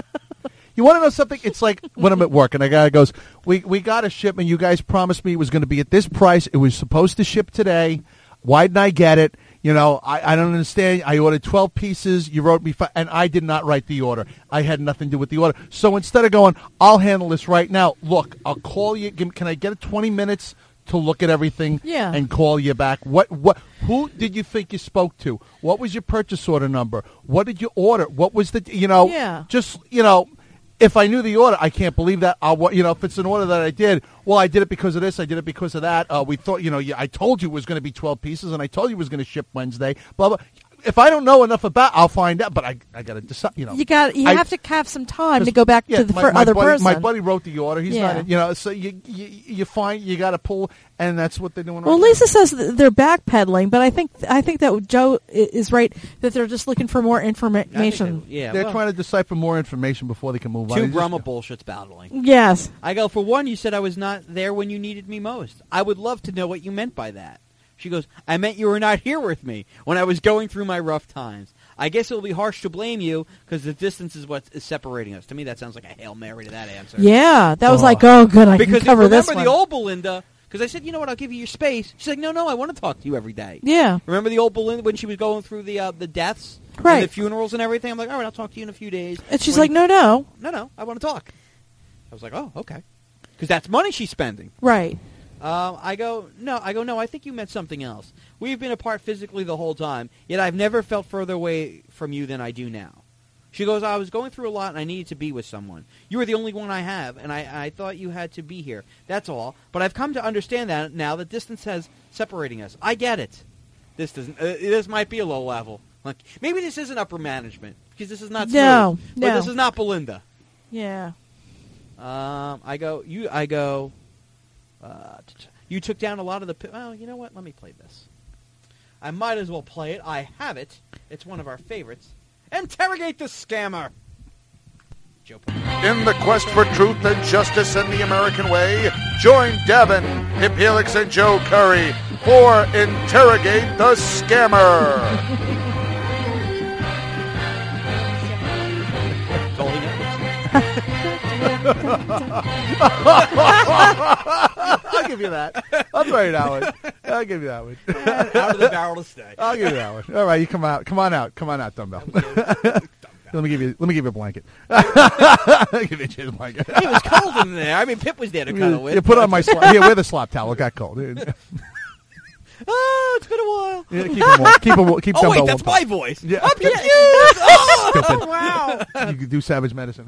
You want to know something? It's like when I'm at work and a guy goes, we, we got a shipment. You guys promised me it was going to be at this price. It was supposed to ship today. Why didn't I get it? You know, I, I don't understand. I ordered twelve pieces. You wrote me five, and I did not write the order. I had nothing to do with the order. So instead of going, I'll handle this right now. Look, I'll call you. Give, can I get twenty minutes to look at everything Yeah. and call you back? What what? Who did you think you spoke to? What was your purchase order number? What did you order? What was the, you know, Yeah. just, you know, if I knew the order, I can't believe that. I'll, wa- you know, if it's an order that I did, well, I did it because of this, I did it because of that. Uh, we thought, you know, you, I told you it was going to be twelve pieces, and I told you it was going to ship Wednesday. Blah blah. If I don't know enough about, I'll find out. But I, I got to decide. You know, You got. You I- have to have some time to go back yeah, to the my, fir- my other buddy, person. My buddy wrote the order. He's Yeah. not, you know. So you you, you find you got to pull, and that's what they're doing. Well, right now. Lisa says that they're backpedaling, but I think I think that Joe i- is right that they're just looking for more I think information. they- yeah, They're well, trying to decipher more information before they can move on. two They just- Brahma bullshits battling. Yes. I go, for one, you said I was not there when you needed me most. I would love to know what you meant by that. She goes, I meant you were not here with me when I was going through my rough times. I guess it will be harsh to blame you because the distance is what is separating us. To me, that sounds like a Hail Mary to that answer. Yeah, that was Oh. like, oh, good, I Because can cover remember this the one. old Belinda, because I said, you know what, I'll give you your space. She's like, no, no, I want to talk to you every day. Yeah, Remember the old Belinda when she was going through the uh, the deaths Right. and the funerals and everything? I'm like, all right, I'll talk to you in a few days. and she's When like, you- no, no, no, no, I want to talk. I was like, oh, okay. Because that's money she's spending. right. Um, I go, no, I go, no, I think you meant something else. We've been apart physically the whole time, yet I've never felt further away from you than I do now. She goes, I was going through a lot and I needed to be with someone. You were the only one I have, and I, I thought you had to be here. That's all. But I've come to understand that now that distance has separating us. I get it. This doesn't. Uh, this might be a low level. Like maybe this isn't upper management because this is not smooth. No, but no. this is not Belinda. Yeah. Um, I go, you, I go, uh, t- t- you took down a lot of the, pi- well, you know what, let me play this. I might as well play it. I have it. It's one of our favorites. Interrogate the scammer. Joe. In the quest for truth and justice in the American way, join Davin, Hip Helix, and Joe Curry for Interrogate the Scammer. That's all he knows. I'll give you that. I'll throw you that one. I'll give you that one. Out of the barrel to stay. I'll give you that one. All right, you come out. Come on out. Come on out, dumbbell. let me give you. Let me give you a blanket. Give you a chair blanket. It was cold in there. I mean, Pip was there to cuddle with. You put on my slop. Here, wear the slop towel. It got cold. Oh, it's been a while. Yeah, keep it warm. Keep it warm. Keep Oh, dumbbell wait, that's warm. my voice. Yeah. I'm confused. Oh! Stupid. Wow. You could do savage medicine.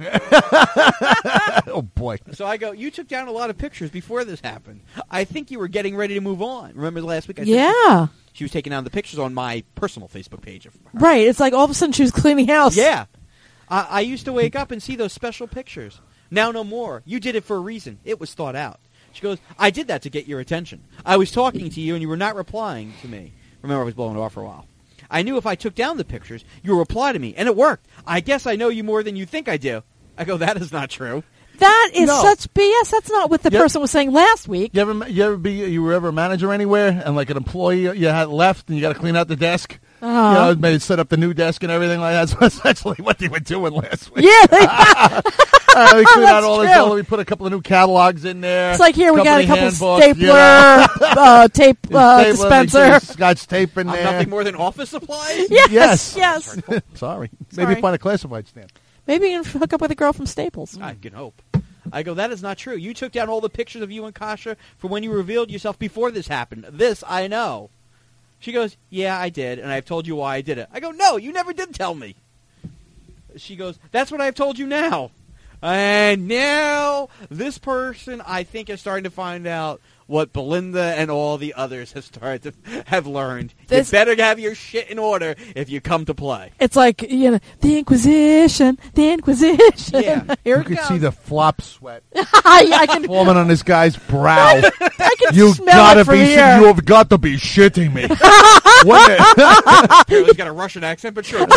Oh boy. So I go, you took down a lot of pictures before this happened. I think you were getting ready to move on. Remember last week I said Yeah. she, she was taking down the pictures on my personal Facebook page of her. Right. It's like all of a sudden she was cleaning house. Yeah. I, I used to wake up and see those special pictures. Now no more. You did it for a reason. It was thought out. She goes, I did that to get your attention. I was talking to you and you were not replying to me. Remember, I was blowing it off for a while. I knew if I took down the pictures, you would reply to me, and it worked. I guess I know you more than you think I do. I go, that is not true. That is No. such B S. That's not what the Yep. person was saying last week. You ever, you ever be, you were ever a manager anywhere, and like an employee you had left, and you got to clean out the desk. Uh-huh. You know, maybe set up the new desk and everything like that. That's essentially what they were doing last week. Yeah. They, Uh, we cleaned out That's all this. true. All, we put a couple of new catalogs in there. it's like here we got a company couple handbooks, stapler, you know. uh, tape uh, Stapler, dispenser. like, Scotch tape in I'm there. nothing more than office supplies? Yes. Yes. Yes. Sorry. Sorry. Maybe find a classified stamp. Maybe you can hook up with a girl from Staples. I can hope. I go, that is not true. You took down all the pictures of you and Kasha from when you revealed yourself before this happened. This I know. She goes, yeah, I did, and I've told you why I did it. I go, no, you never did tell me. She goes, that's what I've told you now. And now this person, I think, is starting to find out what Belinda and all the others have started to have learned. This- You better have your shit in order if you come to play. It's like, you know, the Inquisition, the Inquisition. Yeah. Here You it could goes. see the flop sweat I, I can, forming on this guy's brow. I can You smell gotta it from be, here. you have got to be shitting me. What Here, he's got a Russian accent, but sure.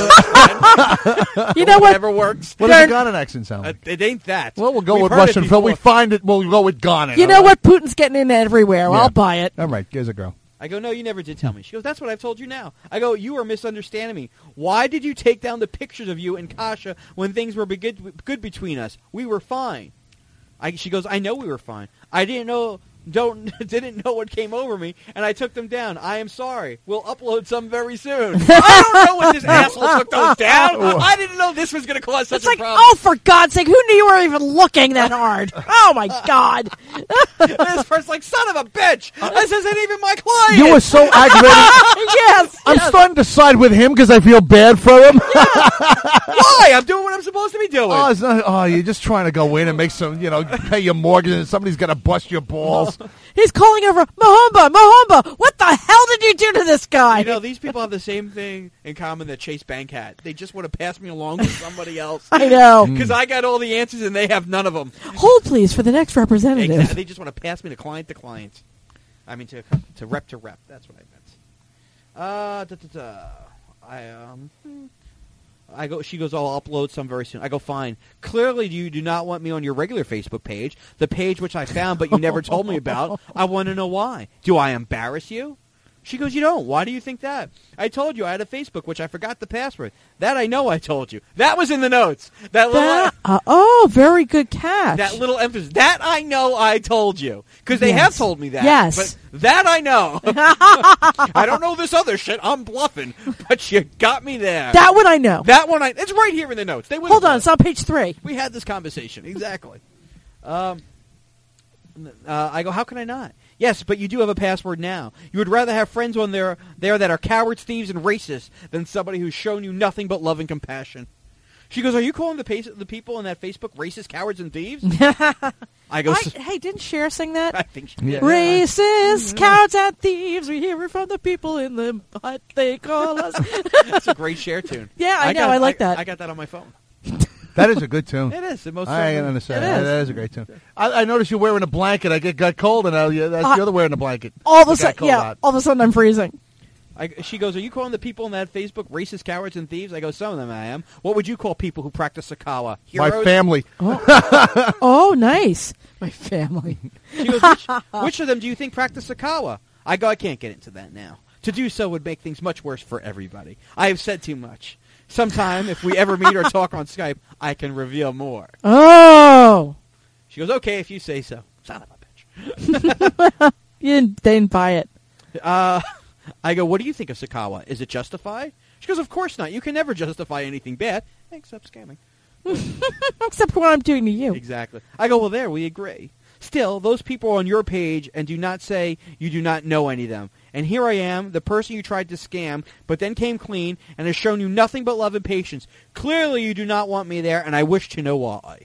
You know what? Whatever works. What does a Ghana accent sound Uh, like? it ain't that. Well, we'll go We've with heard Russian it film. We before. find it. We'll go with Ghana. You know all right? what? Putin's getting in everywhere. Yeah. I'll buy it. All right, here's a girl. I go, no, you never did tell me. She goes, that's what I've told you now. I go, you are misunderstanding me. Why did you take down the pictures of you and Kasha when things were be- good, good between us? We were fine. I, she goes, I know we were fine. I didn't know, don't, didn't know what came over me, and I took them down. I am sorry. We'll upload some very soon. I don't know when this asshole took those down. I didn't know this was going to cause such It's a like, problem. oh, for God's sake, who knew you were even looking that hard? Oh, my God. This person's like, son of a bitch. This isn't even my client. You were so aggravated. yes. I'm yes. starting to side with him because I feel bad for him. Why? I'm doing what I'm supposed to be doing. Oh, it's not, oh, you're just trying to go in and make some, you know, pay your mortgage, and somebody's going to bust your balls. He's calling over, Mahomba, Mahomba, what the hell did you do to this guy? You know, these people have the same thing in common that Chase Bank had. They just want to pass me along with somebody else. I know. Because I got all the answers and they have none of them. Hold, please, for the next representative. Exactly. They just want to pass me to client to client. I mean, to to rep to rep. That's what I meant. Uh, da, da, da. I um. hmm. I go. She goes, I'll upload some very soon. I go, fine. Clearly, you do not want me on your regular Facebook page, the page which I found but you never told me about. I want to know why. Do I embarrass you? She goes, you don't. Why do you think that? I told you I had a Facebook, which I forgot the password. That I know I told you. That was in the notes. That little, That, uh, oh, very good catch. that little emphasis. That I know I told you. Because they Yes. have told me that. Yes. But that I know. I don't know this other shit. I'm bluffing. But you got me there. that one I know. That one, I, it's right here in the notes. They would've Hold on, known. it's on page three. We had this conversation. Exactly. Um, uh, I go, how can I not? Yes, but you do have a password now. You would rather have friends on there, there that are cowards, thieves, and racists than somebody who's shown you nothing but love and compassion. She goes, are you calling the, pace, the people on that Facebook racist, cowards, and thieves? I go, I, hey, didn't Cher sing that? I think she Yeah. did. Racist, cowards, and thieves. We hear it from the people in the what they call us. That's a great Cher tune. Yeah, I know, got- I like that. I got that on my phone. That is a good tune. It is. It most I certainly- can understand. It That- is. that is a great tune. I, I noticed you're wearing a blanket. I get got cold, and I, yeah, that's Uh, the other wearing a blanket. All of a It got sudden, cold yeah, out. all of a sudden I'm freezing. I, she goes, are you calling the people on that Facebook racist, cowards, and thieves? I go, some of them I am. What would you call people who practice Sakawa? Heroes? My family. Oh, nice. My family. She goes, which, which of them do you think practice Sakawa? I go, I can't get into that now. To do so would make things much worse for everybody. I have said too much. Sometime, if we ever meet or talk on Skype, I can reveal more. Oh. She goes, okay, if you say so. Son of a bitch. You didn't, they didn't buy it. Uh, I go, what do you think of Sakawa? Is it justified? She goes, of course not. You can never justify anything bad, except scamming. Except for what I'm doing to you. Exactly. I go, well, there, we agree. Still, those people are on your page and do not say you do not know any of them. And here I am, the person you tried to scam, but then came clean and has shown you nothing but love and patience. Clearly you do not want me there, and I wish to know why.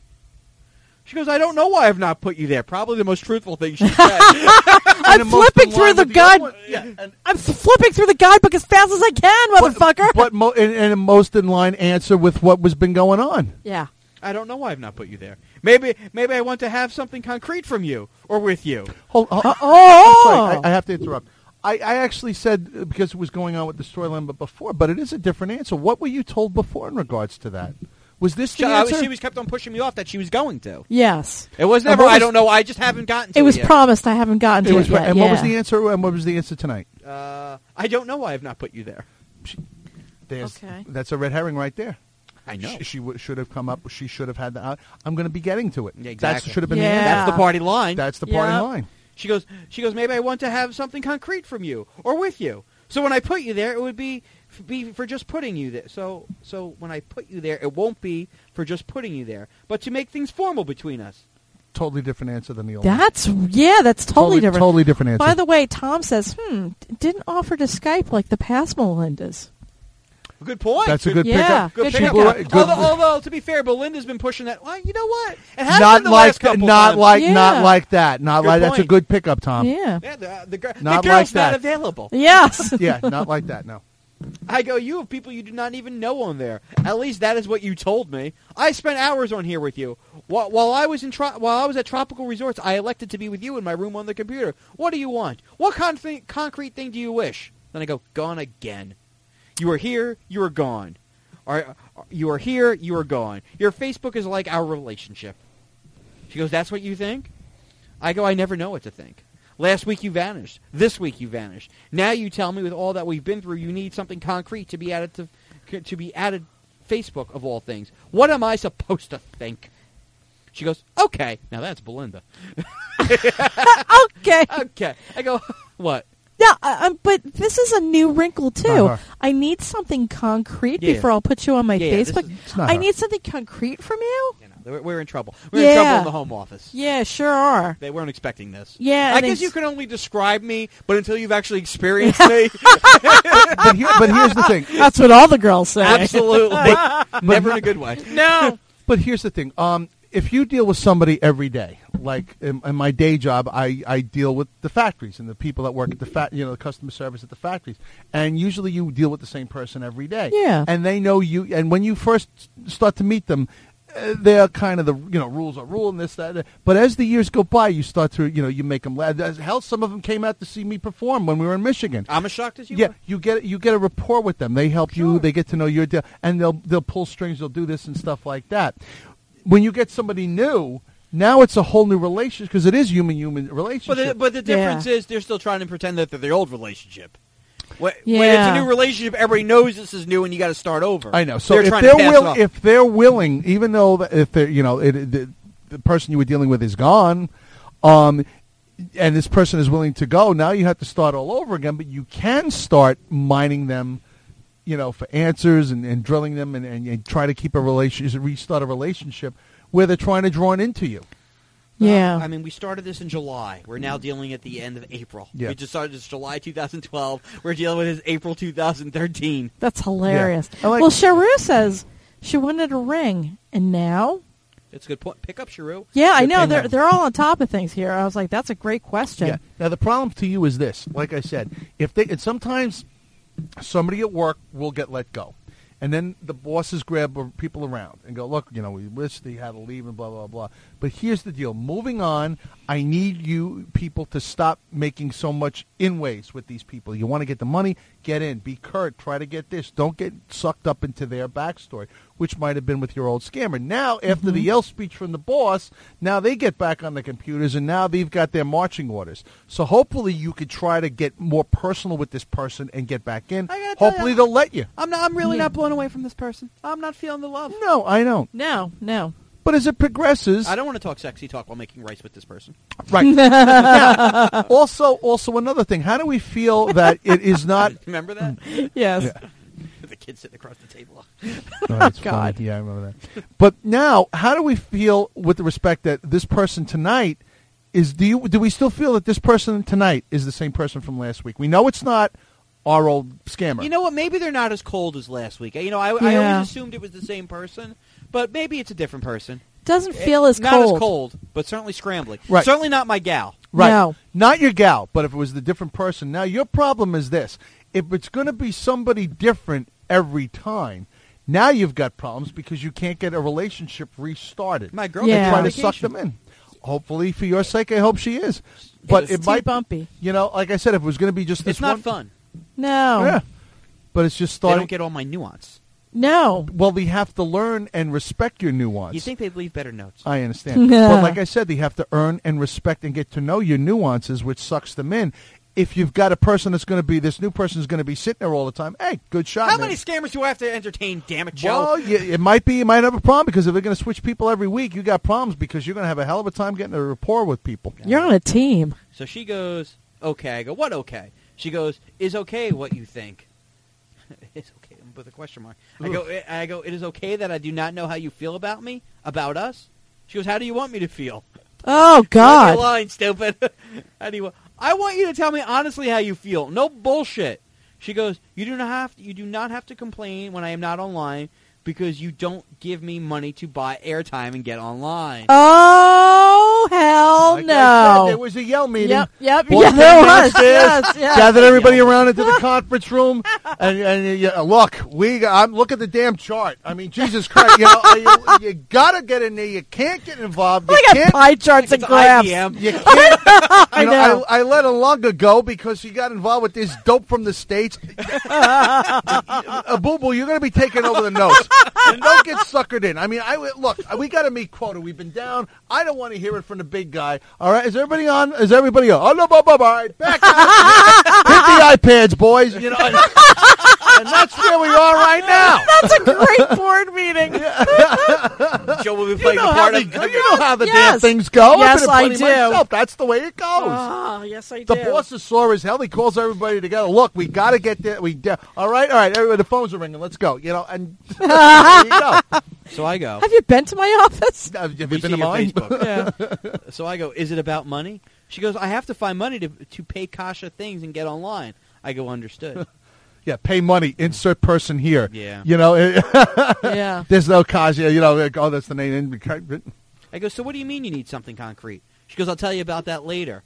She goes, I don't know why I've not put you there. Probably the most truthful thing she said. I'm And most flipping in through line the with other guide. one- Yeah, and, I'm flipping through the guidebook as fast as I can, motherfucker. But, but mo- and, and a most in line answer with what was been going on. yeah. I don't know why I've not put you there. Maybe maybe I want to have something concrete from you or with you. Hold, hold, Oh. Sorry, I, I have to interrupt. I, I actually said, uh, because it was going on with the storyline but before, but it is a different answer. What were you told before in regards to that? Was this the She, I was- answer? she was kept on pushing me off that she was going to. Yes. It was And never, what I was- don't know, I just haven't gotten to It it was yet. promised. I haven't gotten It to was, it yet. and what was yeah. the answer? And what was the answer tonight? Uh, I don't know why I've not put you there. There's, Okay. That's a red herring right there. I know. She, she w- should have come up. She should have had that. I'm going to be getting to it. Yeah, That exactly. should have been Yeah. the answer. That's the party line. That's the party Yeah. line. She goes, she goes, maybe I want to have something concrete from you or with you. So when I put you there, it would be be for just putting you there. So so when I put you there, it won't be for just putting you there, but to make things formal between us. Totally different answer than the old one. That's, yeah, that's totally, Totally- different. totally different answer. By the way, Tom says, hmm, d- didn't offer to Skype like the past Melindas. Good point. That's a good Yeah, pickup. Good good pickup. pickup. Good- although, although, to be fair, Belinda's been pushing that. Well, you know what? It has Not been the like last couple not times. like Yeah. not like that. Not Good like that's a point. good pickup, Tom. Yeah. Yeah, the, the, gir- the Not girl's like that. not available. Yes. Yeah, not like that. No. I go, you have people you do not even know on there. At least that is what you told me. I spent hours on here with you. While, while I was in tro- while I was at Tropical Resorts, I elected to be with you in my room on the computer. What do you want? What con- thing, concrete thing do you wish? Then I go, gone again. You are here, you are gone. Are, you are here, you are gone. Your Facebook is like our relationship. She goes, that's what you think? I go, I never know what to think. Last week you vanished. This week you vanished. Now you tell me with all that we've been through, you need something concrete to be added to to be added Facebook of all things. What am I supposed to think? She goes, okay. Now that's Belinda. Okay. Okay. I go, what? Yeah, I, I'm, but this is a new wrinkle too. Uh-huh. I need something concrete Yeah. before I'll put you on my Yeah, yeah, this Facebook. is- It's not I her. need something concrete from you. You know, we're, we're in trouble. We're in Yeah. trouble in the home office. Yeah, sure are. They weren't expecting this. Yeah, I and guess it's- you can only describe me, but until you've actually experienced me, But, here, but here's the thing. That's what all the girls say. absolutely, never in a good way. No. But here's the thing. Um, if you deal with somebody every day, like in, in my day job, I, I deal with the factories and the people that work at the fa- you know, the customer service at the factories, and usually you deal with the same person every day. Yeah. And they know you. And when you first start to meet them, uh, they're kind of the you know rules are rule and this that. that. But as the years go by, you start to you know you make them laugh. Hell, some of them came out to see me perform when we were in Michigan. I'm as shocked as you Yeah, are. you get you get a rapport with them. They help Sure. you. They get to know your deal, and they'll they'll pull strings. They'll do this and stuff like that. When you get somebody new, now it's a whole new relationship because it is human human relationship. But the, but the Yeah. difference is they're still trying to pretend that they're the old relationship. When, when it's Yeah. a new relationship, everybody knows this is new, and you got to start over. I know. So they're if trying they're to pass it will, off. if they're willing, even though the- if they're you know it, it, the, the person you were dealing with is gone, um, and this person is willing to go, now you have to start all over again. But you can start mining them, you know, for answers and, and drilling them and, and, and try to keep a relationship, restart a relationship where they're trying to draw into you. Yeah. I mean, we started this in July. We're now dealing at the end of April. Yeah. We just started this July twenty twelve. We're dealing with his April two thousand thirteen. That's hilarious. I like- well, Sharu says she wanted a ring, and now? That's a good point. Pick up, Sharu. Yeah, I Good know. thing They're, that- they're all on top of things here. I was like, that's a great question. Yeah. Now the problem to you is this. Like I said, if they and sometimes somebody at work will get let go, and then the bosses grab people around and go, "Look, you know, we wish they had to leave and blah blah blah." But here's the deal: moving on, I need you people to stop making so much inways with these people. You want to get the money, get in. Be curt. Try to get this. Don't get sucked up into their backstory, which might have been with your old scammer. Now, after the yell speech from the boss, now they get back on the computers, and now they've got their marching orders. So hopefully you could try to get more personal with this person and get back in. I gotta tell Hopefully you, they'll let you. I'm not. I'm really not blown away from this person. I'm not feeling the love. No, I don't. No, no. But as it progresses, I don't want to talk sexy talk while making rice with this person. right. Now, also, also another thing. How do we feel that it is not? Remember that? Yes. Yeah. The kid sitting across the table. Oh, that's God. funny. Yeah, I remember that. But now, how do we feel with the respect that this person tonight is? Do you do we still feel that this person tonight is the same person from last week? We know it's not our old scammer. You know what? Maybe they're not as cold as last week. You know, I, I Yeah. always assumed it was the same person, but maybe it's a different person. Doesn't feel as not cold. as cold, but certainly scrambling. Right. Certainly not my gal. Right. No. Not your gal, but if it was the different person. Now, your problem is this. If it's going to be somebody different every time, now you've got problems because you can't get a relationship restarted. My girl Yeah. And try to vacation. suck them in. Hopefully, for your sake, I hope she is. But is it Too might, bumpy. you know, like I said, if it was going to be just this It's not one, fun. No. yeah. But it's just They starting. don't get all my nuance. No. Well, they have to learn and respect your nuance. You think they'd leave better notes? I understand. But like I said, they have to earn and respect and get to know your nuances, which sucks them in. If you've got a person that's going to be, this new person is going to be sitting there all the time, hey, good shot, How man. many scammers do I have to entertain? Damn it, Joe! Well, you, it might be, you might have a problem because if they're going to switch people every week, you got problems because you're going to have a hell of a time getting a rapport with people. You're on a team. So she goes, okay. I go, what okay? She goes, is okay what you think. It's okay with a question mark. I go, I go, it is okay that I do not know how you feel about me, about us? She goes, how do you want me to feel? Oh, Let me God. line, stupid. How do you want? I want you to tell me honestly how you feel. No bullshit. She goes, you do not have to, you do not have to complain when I am not online because you don't give me money to buy airtime and get online. Oh, hell Like I no. said, there was a yell meeting. Yep, yep. Boss Yeah, came there was. downstairs, Yes, yes. gathered everybody around into the conference room, and, and you, look, we I'm look at the damn chart. I mean, Jesus Christ, you know, you, you gotta get in there. You can't get involved. You Look at can't. pie charts and It's graphs. I B M. You can't. I You know, know. I, I let Alunga go because he got involved with this dope from the States. uh, Boo Boo, you're going to be taking over the notes. And don't get suckered in. I mean, I look, we got to meet quota. We've been down. I don't want to hear it from the big guy. All right, is everybody on? Is everybody on? Oh, no, blah, blah, blah. All right, back out. Hit the iPads, boys. You know, and, and that's where we are right now. That's a great board meeting. Joe will be You playing know, the how part the, of you know how the damn Yes. things go. Yes, I've been I plenty do. myself. That's the way it goes. Oh, yes, I The do. boss is sore as hell. He calls everybody together. Look, we got to get there. We de- all right, all right. Everybody, the phones are ringing. Let's go. You know, and there you go. So I go. Have you been to my office? Have you We been see to your mine? Facebook. Yeah. So I go, is it about money? She goes, I have to find money to to pay Kasha things and get online. I go, understood. Yeah, pay money. Insert person here. Yeah. You know, Yeah. there's no Kasia. You know, like, oh, that's the name. I go, so what do you mean you need something concrete? She goes, I'll tell you about that later.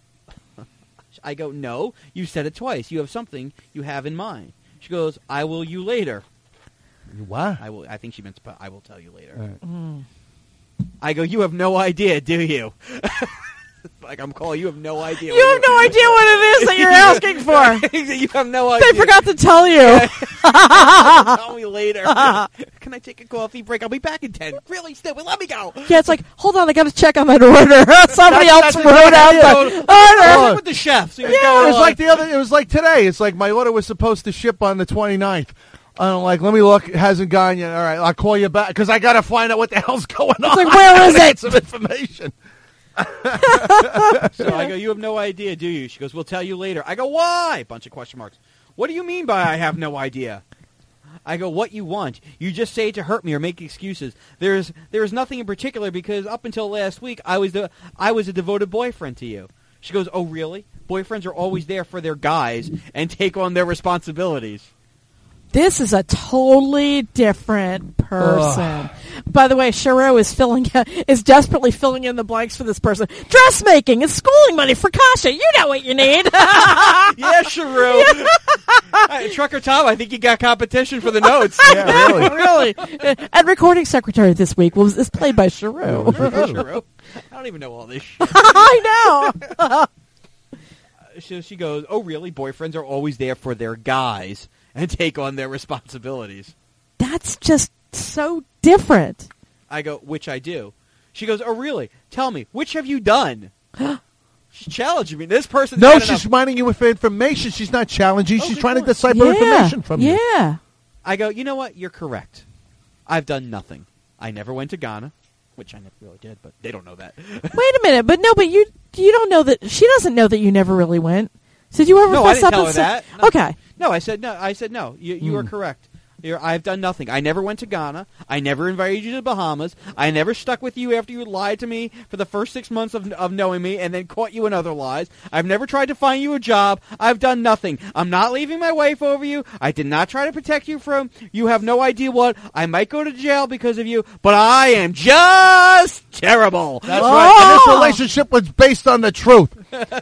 I go, no, you said it twice. You have something you have in mind. She goes, I will you later. What? I will. I think she meant, to put, I will tell you later. All right. Mm. I go, you have no idea, do you? Like I'm calling, you have no idea. You have no idea what it is that you're asking for. You have no idea. They forgot to tell you. Tell me later. Can I take a coffee break? I'll be back in ten. Really stupid. Let me go. Yeah, it's like, hold on, I got to check on that order. Somebody That's- else that's wrote out exactly the it. order. I'm with the chef. So It was like the other. It was like today. It's like my order was supposed to ship on the twenty-ninth. I'm like, let me look. It hasn't gone yet. All right, I'll call you back because I got to find out what the hell's going on. It's like, where is I gotta it? get some information. So I go, you have no idea, do you? She goes, we'll tell you later. I go, why? Bunch of question marks. What do you mean by I have no idea? I go, what you want? You just say it to hurt me or make excuses. There's there's nothing in particular because up until last week, I was the I was a devoted boyfriend to you. She goes, oh, really? Boyfriends are always there for their guys and take on their responsibilities. This is a totally different person. By the way, Shiro is filling is desperately filling in the blanks for this person. Dressmaking and schooling money for Kasha. You know what you need. Yeah, Shiro. Hey, Trucker Tom, I think you got competition for the notes. Yeah, really. Really. And recording secretary this week was is played by Shiro. Shiro. I don't even know all this shit. I know. So she goes, oh, really? Boyfriends are always there for their guys and take on their responsibilities. That's just so different. I go, which I do. She goes, oh, really? Tell me, which have you done? She's challenging me. This person. No, she's reminding you with information. She's not challenging. Oh, she's good trying point. to decipher Yeah. information from you. Yeah. I go, you know what? You're correct. I've done nothing. I never went to Ghana, which I never really did, but they don't know that. Wait a minute, but no, but you you don't know that she doesn't know that you never really went. Did you ever No, I fess didn't up tell and her say, that. No. Okay. No, I said no. I said no. You, you Hmm. are correct. You're, I've done nothing. I never went to Ghana. I never invited you to the Bahamas. I never stuck with you after you lied to me for the first six months of, of knowing me and then caught you in other lies. I've never tried to find you a job. I've done nothing. I'm not leaving my wife over you. I did not try to protect you from you have no idea what. I might go to jail because of you, but I am just terrible. That's Oh! right. And this relationship was based on the truth.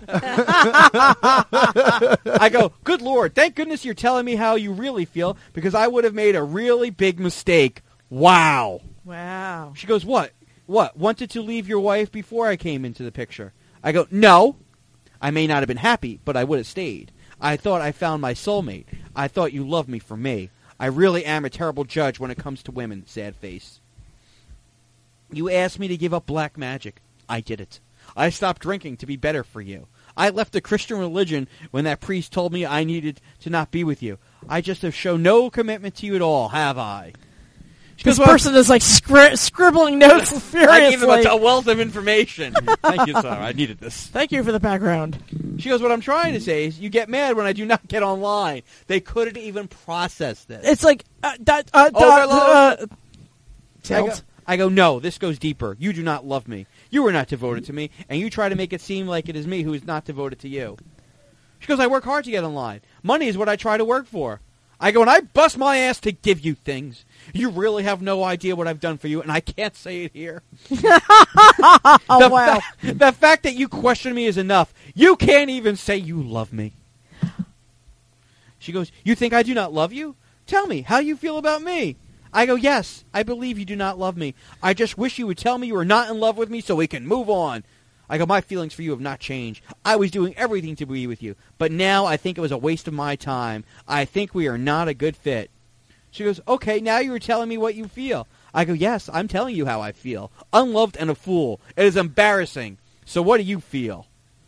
I go, good Lord, thank goodness you're telling me how you really feel because I would have made a really big mistake. Wow. Wow. She goes, what? What? Wanted to leave your wife before I came into the picture? I go, no. I may not have been happy, but I would have stayed. I thought I found my soulmate. I thought you loved me for me. I really am a terrible judge when it comes to women, sad face. You asked me to give up black magic. I did it. I stopped drinking to be better for you. I left the Christian religion when that priest told me I needed to not be with you. I just have shown no commitment to you at all, have I? She This goes, well, person is like scri- scribbling notes furiously. I gave him a, a wealth of information. Thank you, sir. I needed this. Thank you for the background. She goes, what I'm trying to say is you get mad when I do not get online. They couldn't even process this. It's like uh, that. Uh, Overload. uh, I go, tilt. I go, no, this goes deeper. You do not love me. You are not devoted to me, and you try to make it seem like it is me who is not devoted to you. She goes, I work hard to get online. Money is what I try to work for. I go, and I bust my ass to give you things. You really have no idea what I've done for you, and I can't say it here. Oh the, wow. fa- the fact that you question me is enough. You can't even say you love me. She goes, you think I do not love you? Tell me, how you feel about me? I go, yes, I believe you do not love me. I just wish you would tell me you are not in love with me so we can move on. I go, my feelings for you have not changed. I was doing everything to be with you, but now I think it was a waste of my time. I think we are not a good fit. She goes, okay, now you are telling me what you feel. I go, yes, I'm telling you how I feel. Unloved and a fool. It is embarrassing. So what do you feel?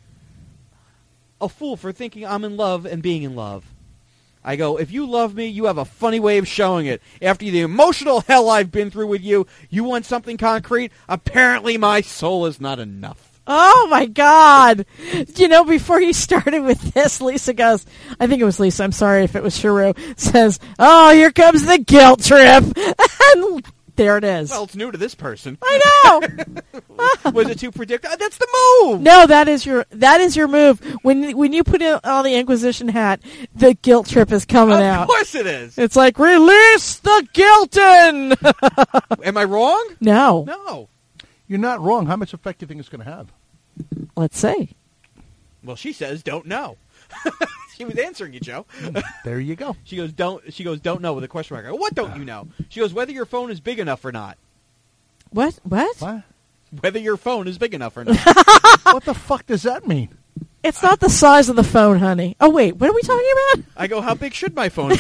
A fool for thinking I'm in love and being in love. I go, if you love me, you have a funny way of showing it. After the emotional hell I've been through with you, you want something concrete? Apparently my soul is not enough. Oh my God! You know, before you started with this, Lisa goes, I think it was Lisa, I'm sorry if it was Sharu, says, oh, here comes the guilt trip. And there it is. Well, it's new to this person. I know! Was it too predictable? That's the move! No, that is your that is your move. When when you put in on the Inquisition hat, the guilt trip is coming Of out. course it is. It's like, release the Gilton! Am I wrong? No. No. You're not wrong. How much effect do you think it's going to have? Let's see. Well, she says, don't know. She was answering you, Joe. There you go. She goes, don't. She goes, don't know with a question mark. I go, what don't you know? She goes, whether your phone is big enough or not. What? What? What? Whether your phone is big enough or not. What the fuck does that mean? It's not the size of the phone, honey. Oh, wait. What are we talking about? I go, how big should my phone be?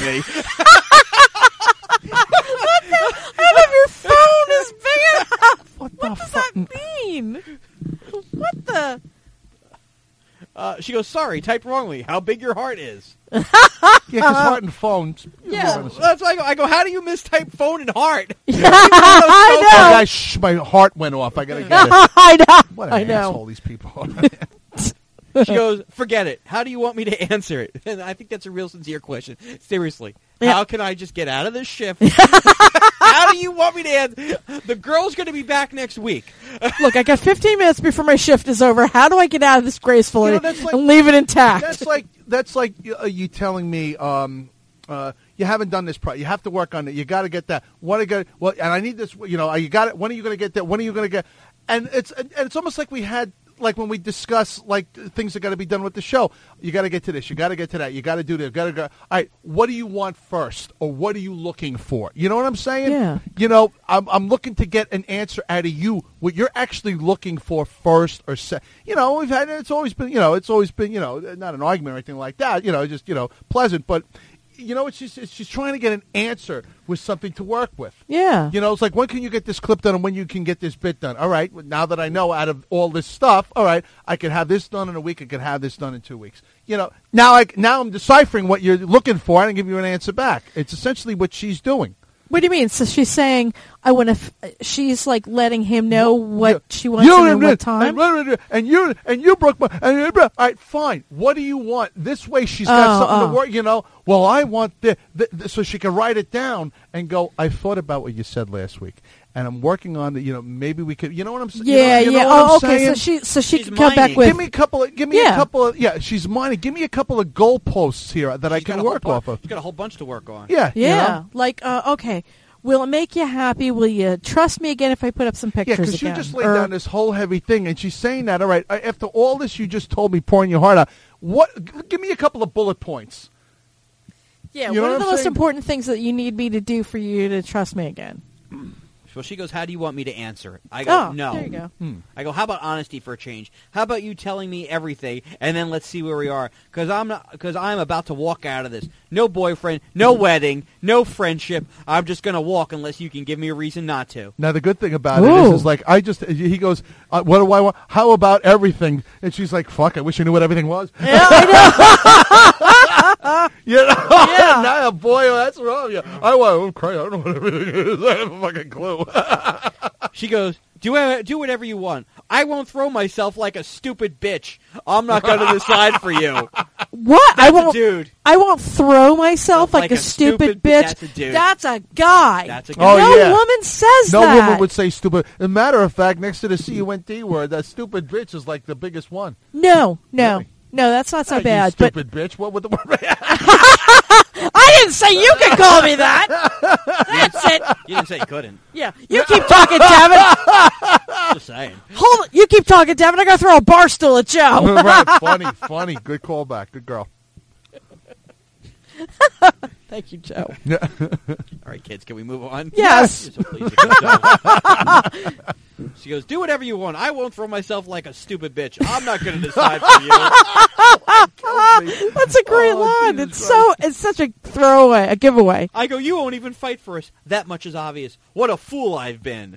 How about your phone is big enough? What, What the does fuck? that mean? What the? Uh, she goes, sorry, typed wrongly. How big your heart is. Yeah, because heart and phones. Yeah. Oh, That's why I go, I go, how do you mistype phone and heart? I know. guys, shh, my heart went off. I got to get it. I know. What an I know. asshole these people are. She goes, forget it. How do you want me to answer it? And I think that's a real sincere question. Seriously, Yeah. How can I just get out of this shift? How do you want me to answer? The girl's going to be back next week. Look, I got fifteen minutes before my shift is over. How do I get out of this gracefully You know, that's like- and leave it intact? That's like that's like uh, you telling me um, uh, you haven't done this. Pro- you have to work on it. You got to get that. When I get well, and I need this. You know, you got it. When are you going to get that? When are you going to get? And it's and it's almost like we had like when we discuss like things that got to be done with the show. You got to get to this. You got to get to that. You got to do this. Got to go. All right. What do you want first, or what are you looking for? You know what I'm saying? Yeah. You know, I'm I'm looking to get an answer out of you. What you're actually looking for first or se- You know, we've had it's always been. You know, it's always been. You know, not an argument or anything like that. You know, just you know, pleasant, but. You know, it's just, it's she's trying to get an answer with something to work with. Yeah. You know, it's like, when can you get this clip done and when you can get this bit done? All right, now that I know out of all this stuff, all right, I could have this done in a week. I could have this done in two weeks. You know, now, I, now I'm deciphering what you're looking for and give you an answer back. It's essentially what she's doing. What do you mean? So she's saying, I want to. F- she's like letting him know what Yeah. she wants You and at and- what time. And, and you and you broke my. And, you broke- all right, fine. What do you want? This way, she's got Oh, something oh. to work. You know. Well, I want this, this, so she can write it down and go. I thought about what you said last week, and I'm working on the. You know, maybe we could. You know what I'm saying? Yeah, you know, you yeah. know what Oh, I'm okay. saying? So she, so she She's can come back mining. with. Give me a couple of. Give me Yeah. a couple of. Yeah, she's mining. Give me a couple of goalposts here that I She's got can a whole work bu- off of. She's got a whole bunch to work on. Yeah. you yeah, know? like uh, okay. Will it make you happy? Will you trust me again if I put up some Yeah, pictures because you again? just laid Or- down this whole heavy thing, and she's saying that. All right, uh, after all this, you just told me, pouring your heart out. What? g- Give me a couple of bullet points. yeah. you know What are what the I'm most saying? important things that you need me to do for you to trust me again? So she goes, how do you want me to answer it? I go, Oh, no. there you go. Hmm. I go, how about honesty for a change? How about you telling me everything, and then let's see where we are? Because I'm not, because I'm about to walk out of this. No boyfriend, no wedding, no friendship. I'm just gonna walk unless you can give me a reason not to. Now the good thing about it Ooh. is, is like I just he goes, uh, what do I want? How about everything? And she's like, fuck, I wish I knew what everything was. Yeah, I You know, Yeah. now boy, that's wrong. Yeah, I want. Oh, crazy. I don't know what everything is. I have a fucking clue. She goes, do uh, do whatever you want. I won't throw myself like a stupid bitch. I'm not gonna decide for you. know. What? I That's a won't. dude. I won't throw myself like, Like a, a stupid, stupid- bitch. that's a dude. That's a guy. That's a Oh, guy. no yeah. woman says No that. woman would say stupid. As a matter of fact, next to the C U N D word, that stupid bitch is like the biggest one. No, no, Really? no. That's not so Ah, you bad. But stupid bitch. What would the word? I didn't say you could call me that. That's it. You didn't say you couldn't. Yeah, you keep talking, Devin. Just saying. Hold it. You keep talking, Devin. I gotta throw a bar stool at Joe. Right, funny, funny. Good callback. Good girl. Thank you, Joe. All right, kids, can we move on? Yes. So please, so. She goes, do whatever you want. I won't throw myself like a stupid bitch. I'm not going to decide for you. That's a great Oh, line. Jesus It's so. It's such a throwaway, a giveaway. I go, you won't even fight for us. That much is obvious. What a fool I've been.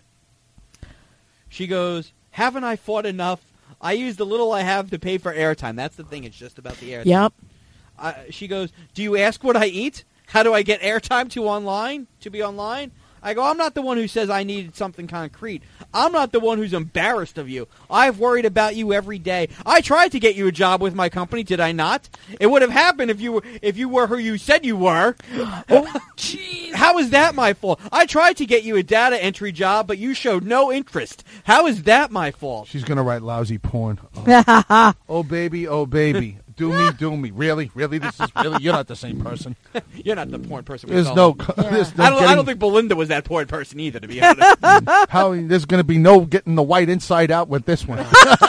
She goes, haven't I fought enough? I use the little I have to pay for airtime. That's the thing. It's just about the airtime. Yep. Uh, she goes, do you ask what I eat? How do I get airtime to online? To be online? I go, I'm not the one who says I needed something concrete. I'm not the one who's embarrassed of you. I've worried about you every day. I tried to get you a job with my company, did I not? It would have happened if you were if you were who you said you were. Oh, jeez. How is that my fault? I tried to get you a data entry job, but you showed no interest. How is that my fault? She's gonna write lousy porn. Oh, oh baby, oh baby. Do me, do me. Really, really. This is really. You're not the same person. You're not the porn person. we There's call no. them. There's no I don't. I getting- don't think Belinda was that porn person either. To be honest. how there's going to be no getting the white inside out with this one.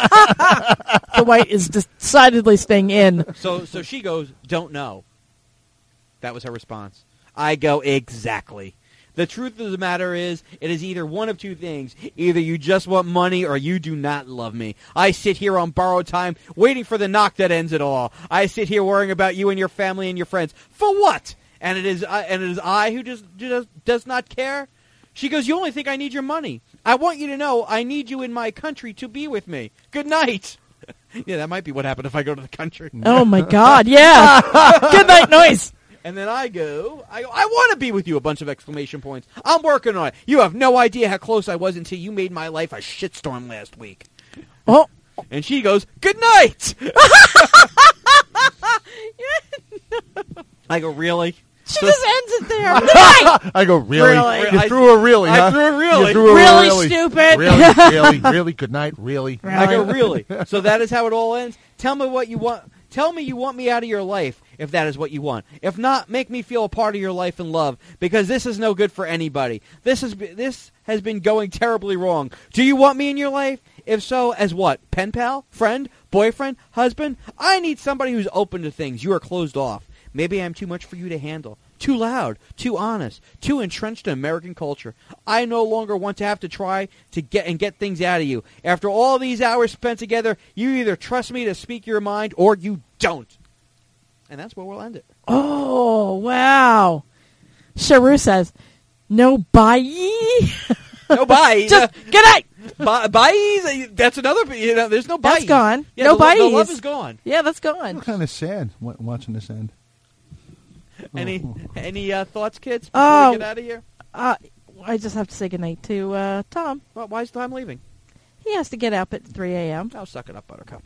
The white is decidedly staying in. So so she goes, don't know. That was her response. I go, exactly. The truth of the matter is, it is either one of two things. Either you just want money or you do not love me. I sit here on borrowed time, waiting for the knock that ends it all. I sit here worrying about you and your family and your friends. For what? And it is uh, and it is I who just, just does not care? She goes, you only think I need your money. I want you to know I need you in my country to be with me. Good night. Yeah, that might be what happened if I go to the country. Oh my God! Yeah. Good night noise. And then I go, I go, I want to be with you, a bunch of exclamation points. I'm working on it. You have no idea how close I was until you made my life a shitstorm last week. Oh. And she goes, good night. I go, really? She just ends it there. Good night. I go, really? Really? You I- threw a really, I huh? threw a really. You threw a Really really stupid. Really, really, really. Good night, really. I go, really? So that is how it all ends? Tell me what you want. Tell me you want me out of your life if that is what you want. If not, make me feel a part of your life and love, because this is no good for anybody. This is this has been going terribly wrong. Do you want me in your life? If so, as what? Pen pal? Friend? Boyfriend? Husband? I need somebody who's open to things. You are closed off. Maybe I'm too much for you to handle. Too loud, too honest, too entrenched in American culture. I no longer want to have to try to get and get things out of you. After all these hours spent together, you either trust me to speak your mind or you don't. And that's where we'll end it. Oh, wow. Sharu says, no bye. No bye. Just good night. Bye. Bye. That's another. You know, there's no bye. That's gone. Yeah, No the, lo- the love byes. is gone. Yeah, that's gone. I'm kind of sad wa- watching this end. Any any uh, thoughts, kids? Before Oh. we get out of here. Uh, I just have to say goodnight to uh, Tom. Well, why is Tom leaving? He has to get up at three a.m. Oh, suck it up, Buttercup.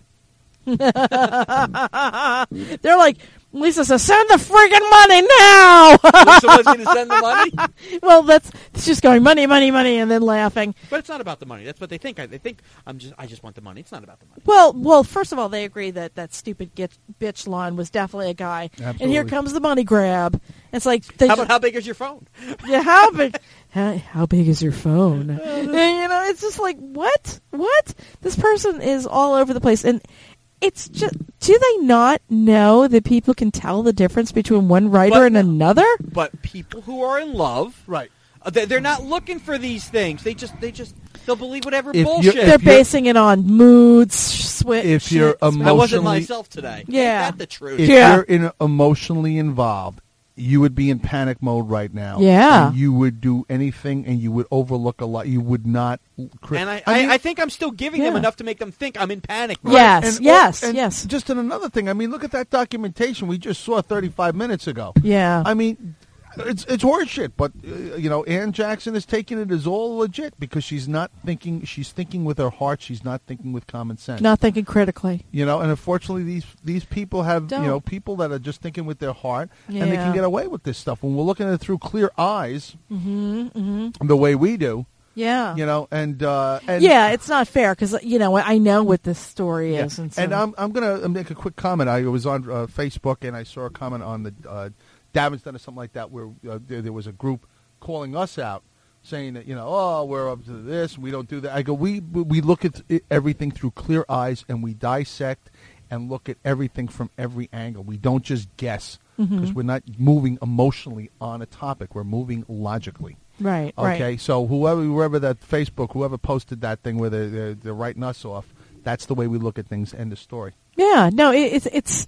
They're like, Lisa says, send the friggin' money now! Someone's going to send the money, Well, that's it's just going, money, money, money, and then laughing. but it's not about the money. That's what they think. I, they think I'm just. I just want the money. It's not about the money. Well, well, first of all, they agree that that stupid get, bitch line was definitely a guy. And here Absolutely. comes the money grab. It's like, they How ju- about how big is your phone? yeah, how big? How, how big is your phone? And, you know, it's just like, what? What? This person is all over the place, and it's just. Do they not know that people can tell the difference between one writer But- and another? But people who are in love, Right. uh, they- they're not looking for these things. They just. They just. They'll believe whatever If you- bullshit. They're If you're- basing it on moods, switch. If you're shit, a switch. I wasn't emotionally- myself today. Yeah. Ain't that the truth? If Yeah. you're in emotionally involved, you would be in panic mode right now. Yeah. And you would do anything, and you would overlook a lot. You would not. Cri- And I, mean- I, I think I'm still giving them Yeah. enough to make them think I'm in panic. Right. Yes, And- yes, and yes. Just in another thing, I mean, look at that documentation we just saw thirty-five minutes ago. Yeah. I mean, it's it's horseshit, but uh, you know, Ann Jackson is taking it as all legit because she's not thinking. She's thinking with her heart. She's not thinking with common sense. Not thinking critically. You know, and unfortunately, these these people have Don't. you know people that are just thinking with their heart, and they Yeah. can get away with this stuff when we're looking at it through clear eyes, Mm-hmm, mm-hmm. the way we do. Yeah. You know, and uh, and yeah, it's not fair because, you know, I know what this story Yeah. is. And, so, And I'm I'm gonna make a quick comment. I was on uh, Facebook and I saw a comment on the uh, Davin's done or something like that where uh, there, there was a group calling us out, saying that you know oh we're up to this, we don't do that. I go we we look at it, everything through clear eyes and we dissect and look at everything from every angle. We don't just guess because Mhm. we're not moving emotionally on a topic. We're moving logically. right, Okay, right. so whoever, whoever that Facebook, whoever posted that thing where they're, they're, they're writing us off, that's the way we look at things. End of story. Yeah, no, it, it's it's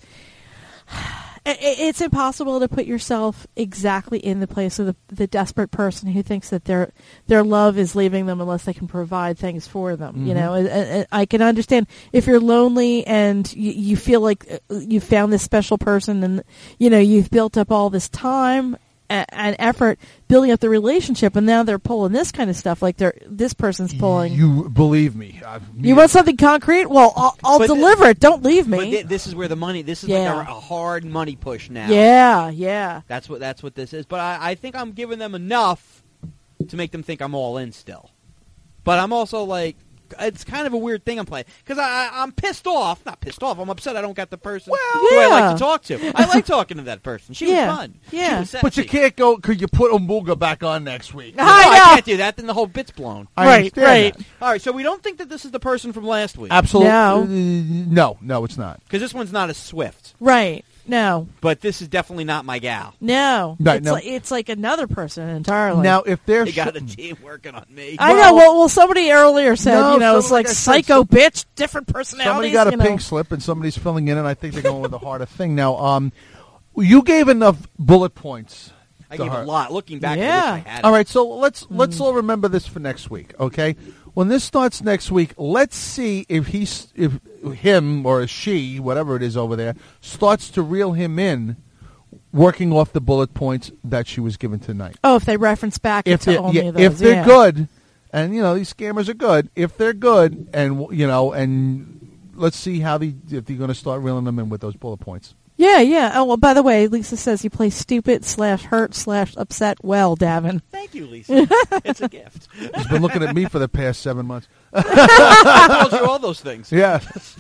it, it's impossible to put yourself exactly in the place of the, the desperate person who thinks that their their love is leaving them unless they can provide things for them. You Mhm. know, and, and I can understand if you're lonely and you, you feel like uh, you found this special person, and you know you've built up all this time a- and effort building up the relationship, and now they're pulling this kind of stuff like they're this person's pulling. You believe me. I've, You want something concrete? Well, I'll, I'll But the- deliver it. Don't leave But me. thi- this is where the money. This is Yeah. like a, a hard money push now. Yeah, yeah. That's what that's what this is. But I, I think I'm giving them enough to make them think I'm all in still. But I'm also like, it's kind of a weird thing I'm playing because I, I I'm pissed off. Not pissed off. I'm upset I don't got the person who I yeah. like to talk to. I like talking to that person. She Yeah, was fun. yeah. She was But you sexy. can't go. Could you put Umbuga back on next week? No, I I, know. can't do that. Then the whole bit's blown. I Right, understand right. that. All right, so we don't think that this is the person from last week Absolutely. No. no, no, it's not. because this one's not as swift. Right. No. But this is definitely not my gal. No. Right, it's, no. Like, it's like another person entirely. Now, if they're They got a sh- team working on me. I well- know. Well, well, somebody earlier said, No, you know, it's somebody- like like I said, psycho some- bitch, different personalities. somebody got a you know. pink slip and somebody's filling in, and I think they're going with the harder thing. Now, um, you gave enough bullet points. I to gave her. a lot. Looking back, Yeah. I wish I had. All it. right, so let's let's Mm. all remember this for next week, okay? When this starts next week, let's see if he's if him or she, whatever it is over there, starts to reel him in, working off the bullet points that she was given tonight. Oh, if they reference back If to they're, only yeah, those. if they're yeah. good, and you know these scammers are good, if they're good, and you know, and let's see how the if they're going to start reeling them in with those bullet points. Yeah, yeah. Oh, well, by the way, Lisa says you play stupid slash hurt slash upset well, Davin. Thank you, Lisa. It's a gift. He's been looking at me for the past seven months. I told you all those things. Yeah.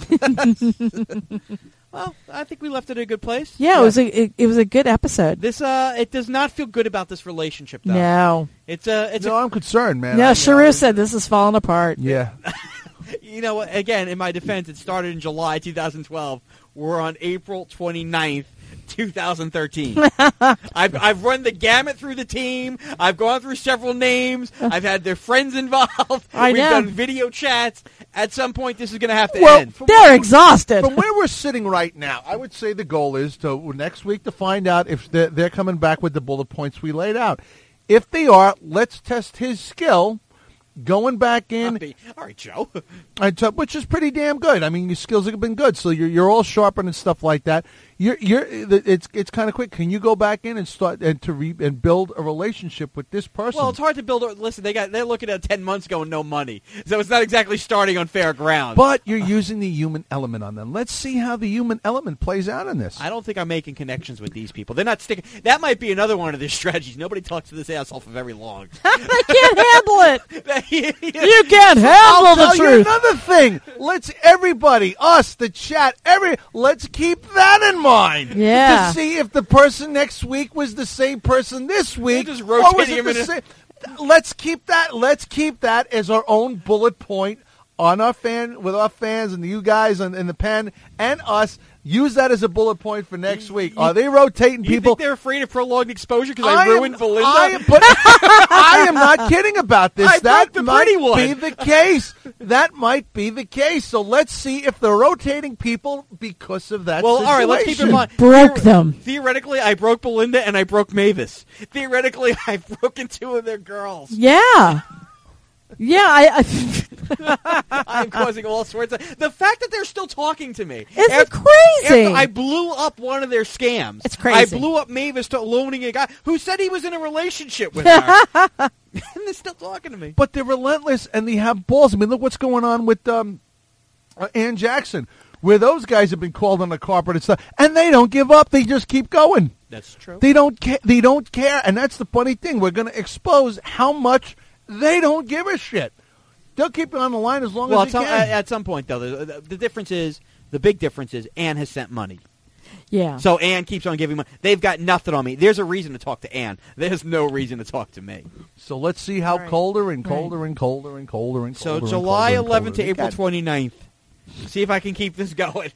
Well, I think we left it in a good place. Yeah, it was a it, it was a good episode. This uh, it does not feel good about this relationship, though. No, It's a, it's no, a, I'm concerned, man. no. I- Sharu said this is falling apart. Yeah. you know, what, again, in my defense, it started in July twenty twelve. We're on April twenty-ninth, twenty thirteen. I've I've run the gamut through the team. I've gone through several names. I've had their friends involved. I We've know. done video chats. At some point, this is going to have to Well, end. from They're exhausted. From where we're sitting right now, I would say the goal is to next week to find out if they're, they're coming back with the bullet points we laid out. If they are, let's test his skill. Going back in, Be- All right, Joe. and to- which is pretty damn good. I mean, your skills have been good, so you're you're all sharpened and stuff like that. You're you're it's it's kind of quick. Can you go back in and start and to re, and build a relationship with this person? Well, it's hard to build. A, listen, they got they're looking at ten months going no money, so it's not exactly starting on fair ground. but you're using the human element on them. Let's see how the human element plays out in this. I don't think I'm making connections with these people. They're not sticking. That might be another one of their strategies. Nobody talks to this asshole for very long. I can't handle it. You You can't handle I'll the tell you truth. another thing. Let's everybody, us, the chat, every let's keep that in mind. Yeah. To see if the person next week was the same person this week. just or was rotating it him the in a- same- Let's keep that. Let's keep that as our own bullet point on our fan with our fans and you guys and, and the pen and us. Use that as a bullet point for next week. Are they rotating You people? think they're afraid of prolonged exposure because I, ruined am, Belinda? I am, but I am not kidding about this. I that broke the might pretty one. be the case. That might be the case. So let's see if they're rotating people because of that. well, all right. Let's keep in situation. mind. Broke theor- them. Theoretically, I broke Belinda and I broke Mavis. Theoretically, I've broken two of their girls. Yeah. Yeah, I, I I'm causing all sorts of. The fact that they're still talking to me. Isn't after, it crazy? After I blew up one of their scams. It's crazy. I blew up Mavis to loaning a guy who said he was in a relationship with her. And they're still talking to me. But they're relentless and they have balls. I mean, look what's going on with um, uh, Ann Jackson, where those guys have been called on the carpet and stuff, and they don't give up. They just keep going. That's true. They don't care. They don't care, and that's the funny thing. We're going to expose how much they don't give a shit. They'll keep it on the line as long Well, as at they some, can. at, at some point, though, the, the, the difference is, the big difference is Ann has sent money. yeah. So Ann keeps on giving money. They've got nothing on me. There's a reason to talk to Ann. There's no reason to talk to me. So let's see how Right. colder and colder and colder and colder and So colder. July and colder and eleventh to colder. April God. twenty-ninth. See if I can keep this going.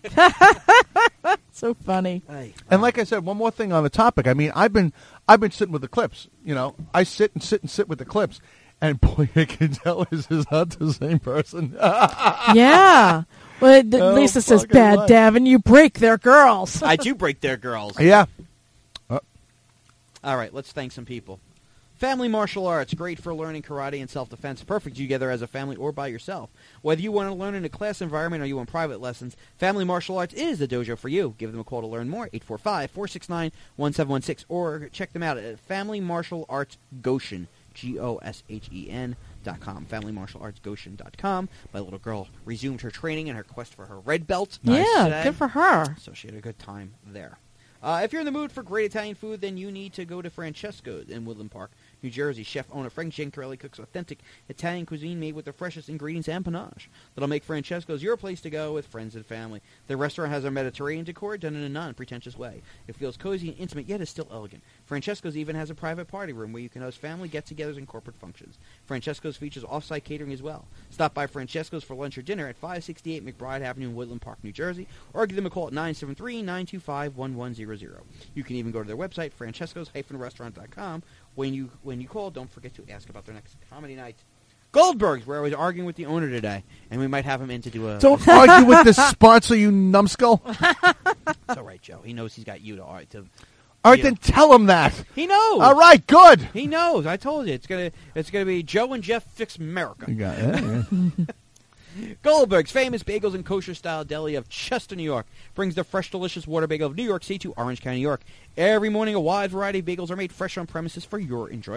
So funny. And like I said, one more thing on the topic. I mean, I've been I've been sitting with the clips. You know, I sit and sit and sit with the clips, and boy, I can tell this is not the same person. Yeah. Well, d- Oh, Lisa says, fucking "Bad what? Davin, you break their girls." I do break their girls. yeah. All right, let's thank some people. Family Martial Arts, great for learning karate and self-defense. Perfect together as a family or by yourself. Whether you want to learn in a class environment or you want private lessons, Family Martial Arts is the dojo for you. Give them a call to learn more, eight four five, four six nine, one seven one six, or check them out at Family Martial Arts Goshen, G O S H E N dot com, Family Martial Arts Goshen dot com. My little girl resumed her training and her quest for her red belt. yeah, today. good for her. So she had a good time there. Uh, if you're in the mood for great Italian food, then you need to go to Francesco's in Woodland Park, New Jersey. Chef-owner Frank Giancarelli cooks authentic Italian cuisine made with the freshest ingredients and panache. That'll make Francesco's your place to go with friends and family. The restaurant has a Mediterranean decor done in a non-pretentious way. It feels cozy and intimate, yet is still elegant. Francesco's even has a private party room where you can host family get-togethers and corporate functions. Francesco's features off-site catering as well. Stop by Francesco's for lunch or dinner at five sixty-eight McBride Avenue in Woodland Park, New Jersey, or give them a call at nine seven three, nine two five, one one zero zero. You can even go to their website, francescos dash restaurant dot com. When you when you call, don't forget to ask about their next comedy night. Goldberg's, where I was arguing with the owner today, and we might have him in to do a... Don't argue with this sponsor, you numbskull. It's all right, Joe. He knows he's got you to... to All right, Yeah. then tell him that. he knows. All right, good. He knows. I told you. It's gonna it's gonna be Joe and Jeff Fix America. You got it. Yeah. Goldberg's famous bagels and kosher-style deli of Chester, New York, brings the fresh, delicious water bagel of New York City to Orange County, New York. Every morning, a wide variety of bagels are made fresh on premises for your enjoyment.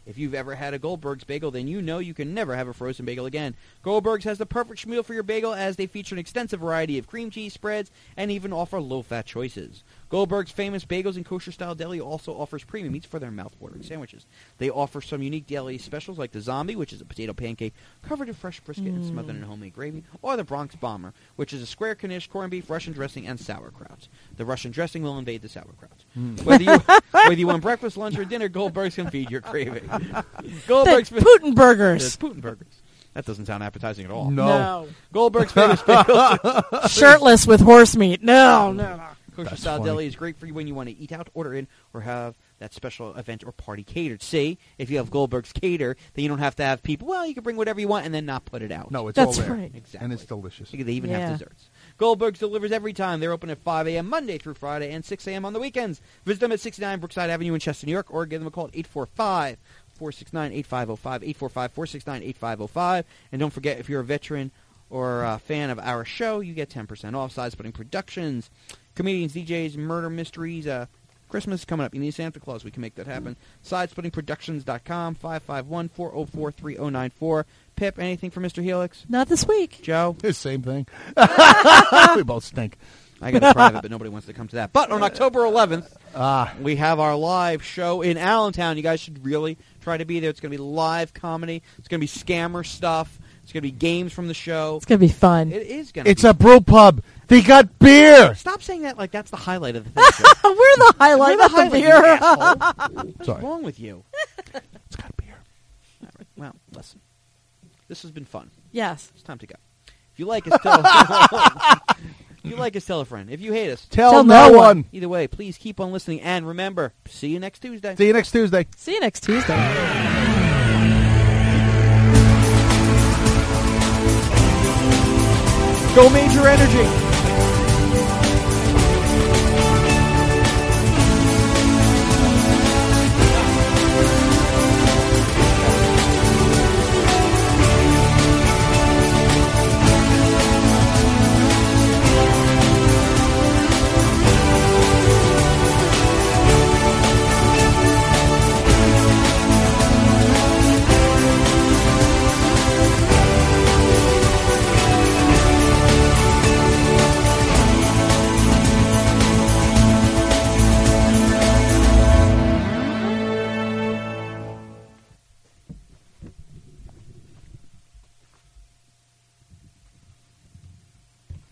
If you've ever had a Goldberg's bagel, then you know you can never have a frozen bagel again. Goldberg's has the perfect meal for your bagel, as they feature an extensive variety of cream cheese spreads and even offer low-fat choices. Goldberg's famous bagels and kosher-style deli also offers premium meats for their mouth-watering sandwiches. They offer some unique deli specials like the Zombie, which is a potato pancake covered in fresh brisket and smothered in homemade gravy, or the Bronx Bomber, which is a square Knish, corned beef, Russian dressing, and sauerkraut. The Russian dressing will invade the sauerkraut. Mm. Whether you whether you want breakfast, lunch, or dinner, Goldberg's can feed your craving. Goldberg's the Putin burgers. Yes, Putin burgers. That doesn't sound appetizing at all. No. No. Goldberg's famous bagels. Shirtless with horse meat. No, no, no. Kosher style deli is great for you when you want to eat out, order in, or have that special event or party catered. See, if you have Goldberg's Cater, then you don't have to have people, well, you can bring whatever you want and then not put it out. No, it's That's all there. right. Exactly. And it's delicious. They even Yeah. have desserts. Goldberg's delivers every time. They're open at five a.m. Monday through Friday and six a.m. on the weekends. Visit them at sixty-nine Brookside Avenue in Chester, New York, or give them a call at eight four five, four six nine, eight five zero five, eight four five, four six nine, eight five zero five. And don't forget, if you're a veteran or a fan of our show, you get ten percent off. Side Splitting Productions, comedians, D Js, murder mysteries, uh, Christmas is coming up. You need Santa Claus. We can make that happen. side splitting productions dot com, five five one, four zero four, three zero nine four. Pip, anything for Mister Helix? Not this week. Joe? It's the same thing. We both stink. I got a private, but nobody wants to come to that. But on October eleventh, Ah. we have our live show in Allentown. You guys should really try to be there. It's going to be live comedy. It's going to be scammer stuff. It's going to be games from the show. It's going to be fun. It is going to It's be a brew pub. They got beer. Stop saying that like that's the highlight of the thing, Joe. We're the highlight, We're not the highlight, the you beer. asshole. What's Sorry. wrong with you? It's got beer. All right. Well, listen. This has been fun. Yes. It's time to go. If you like us, tell if you like us, tell a friend. If you hate us, Tell, Tell no, no one. either way, please keep on listening. And remember, see you next Tuesday. See you next Tuesday. See you next Tuesday. Go Major Energy.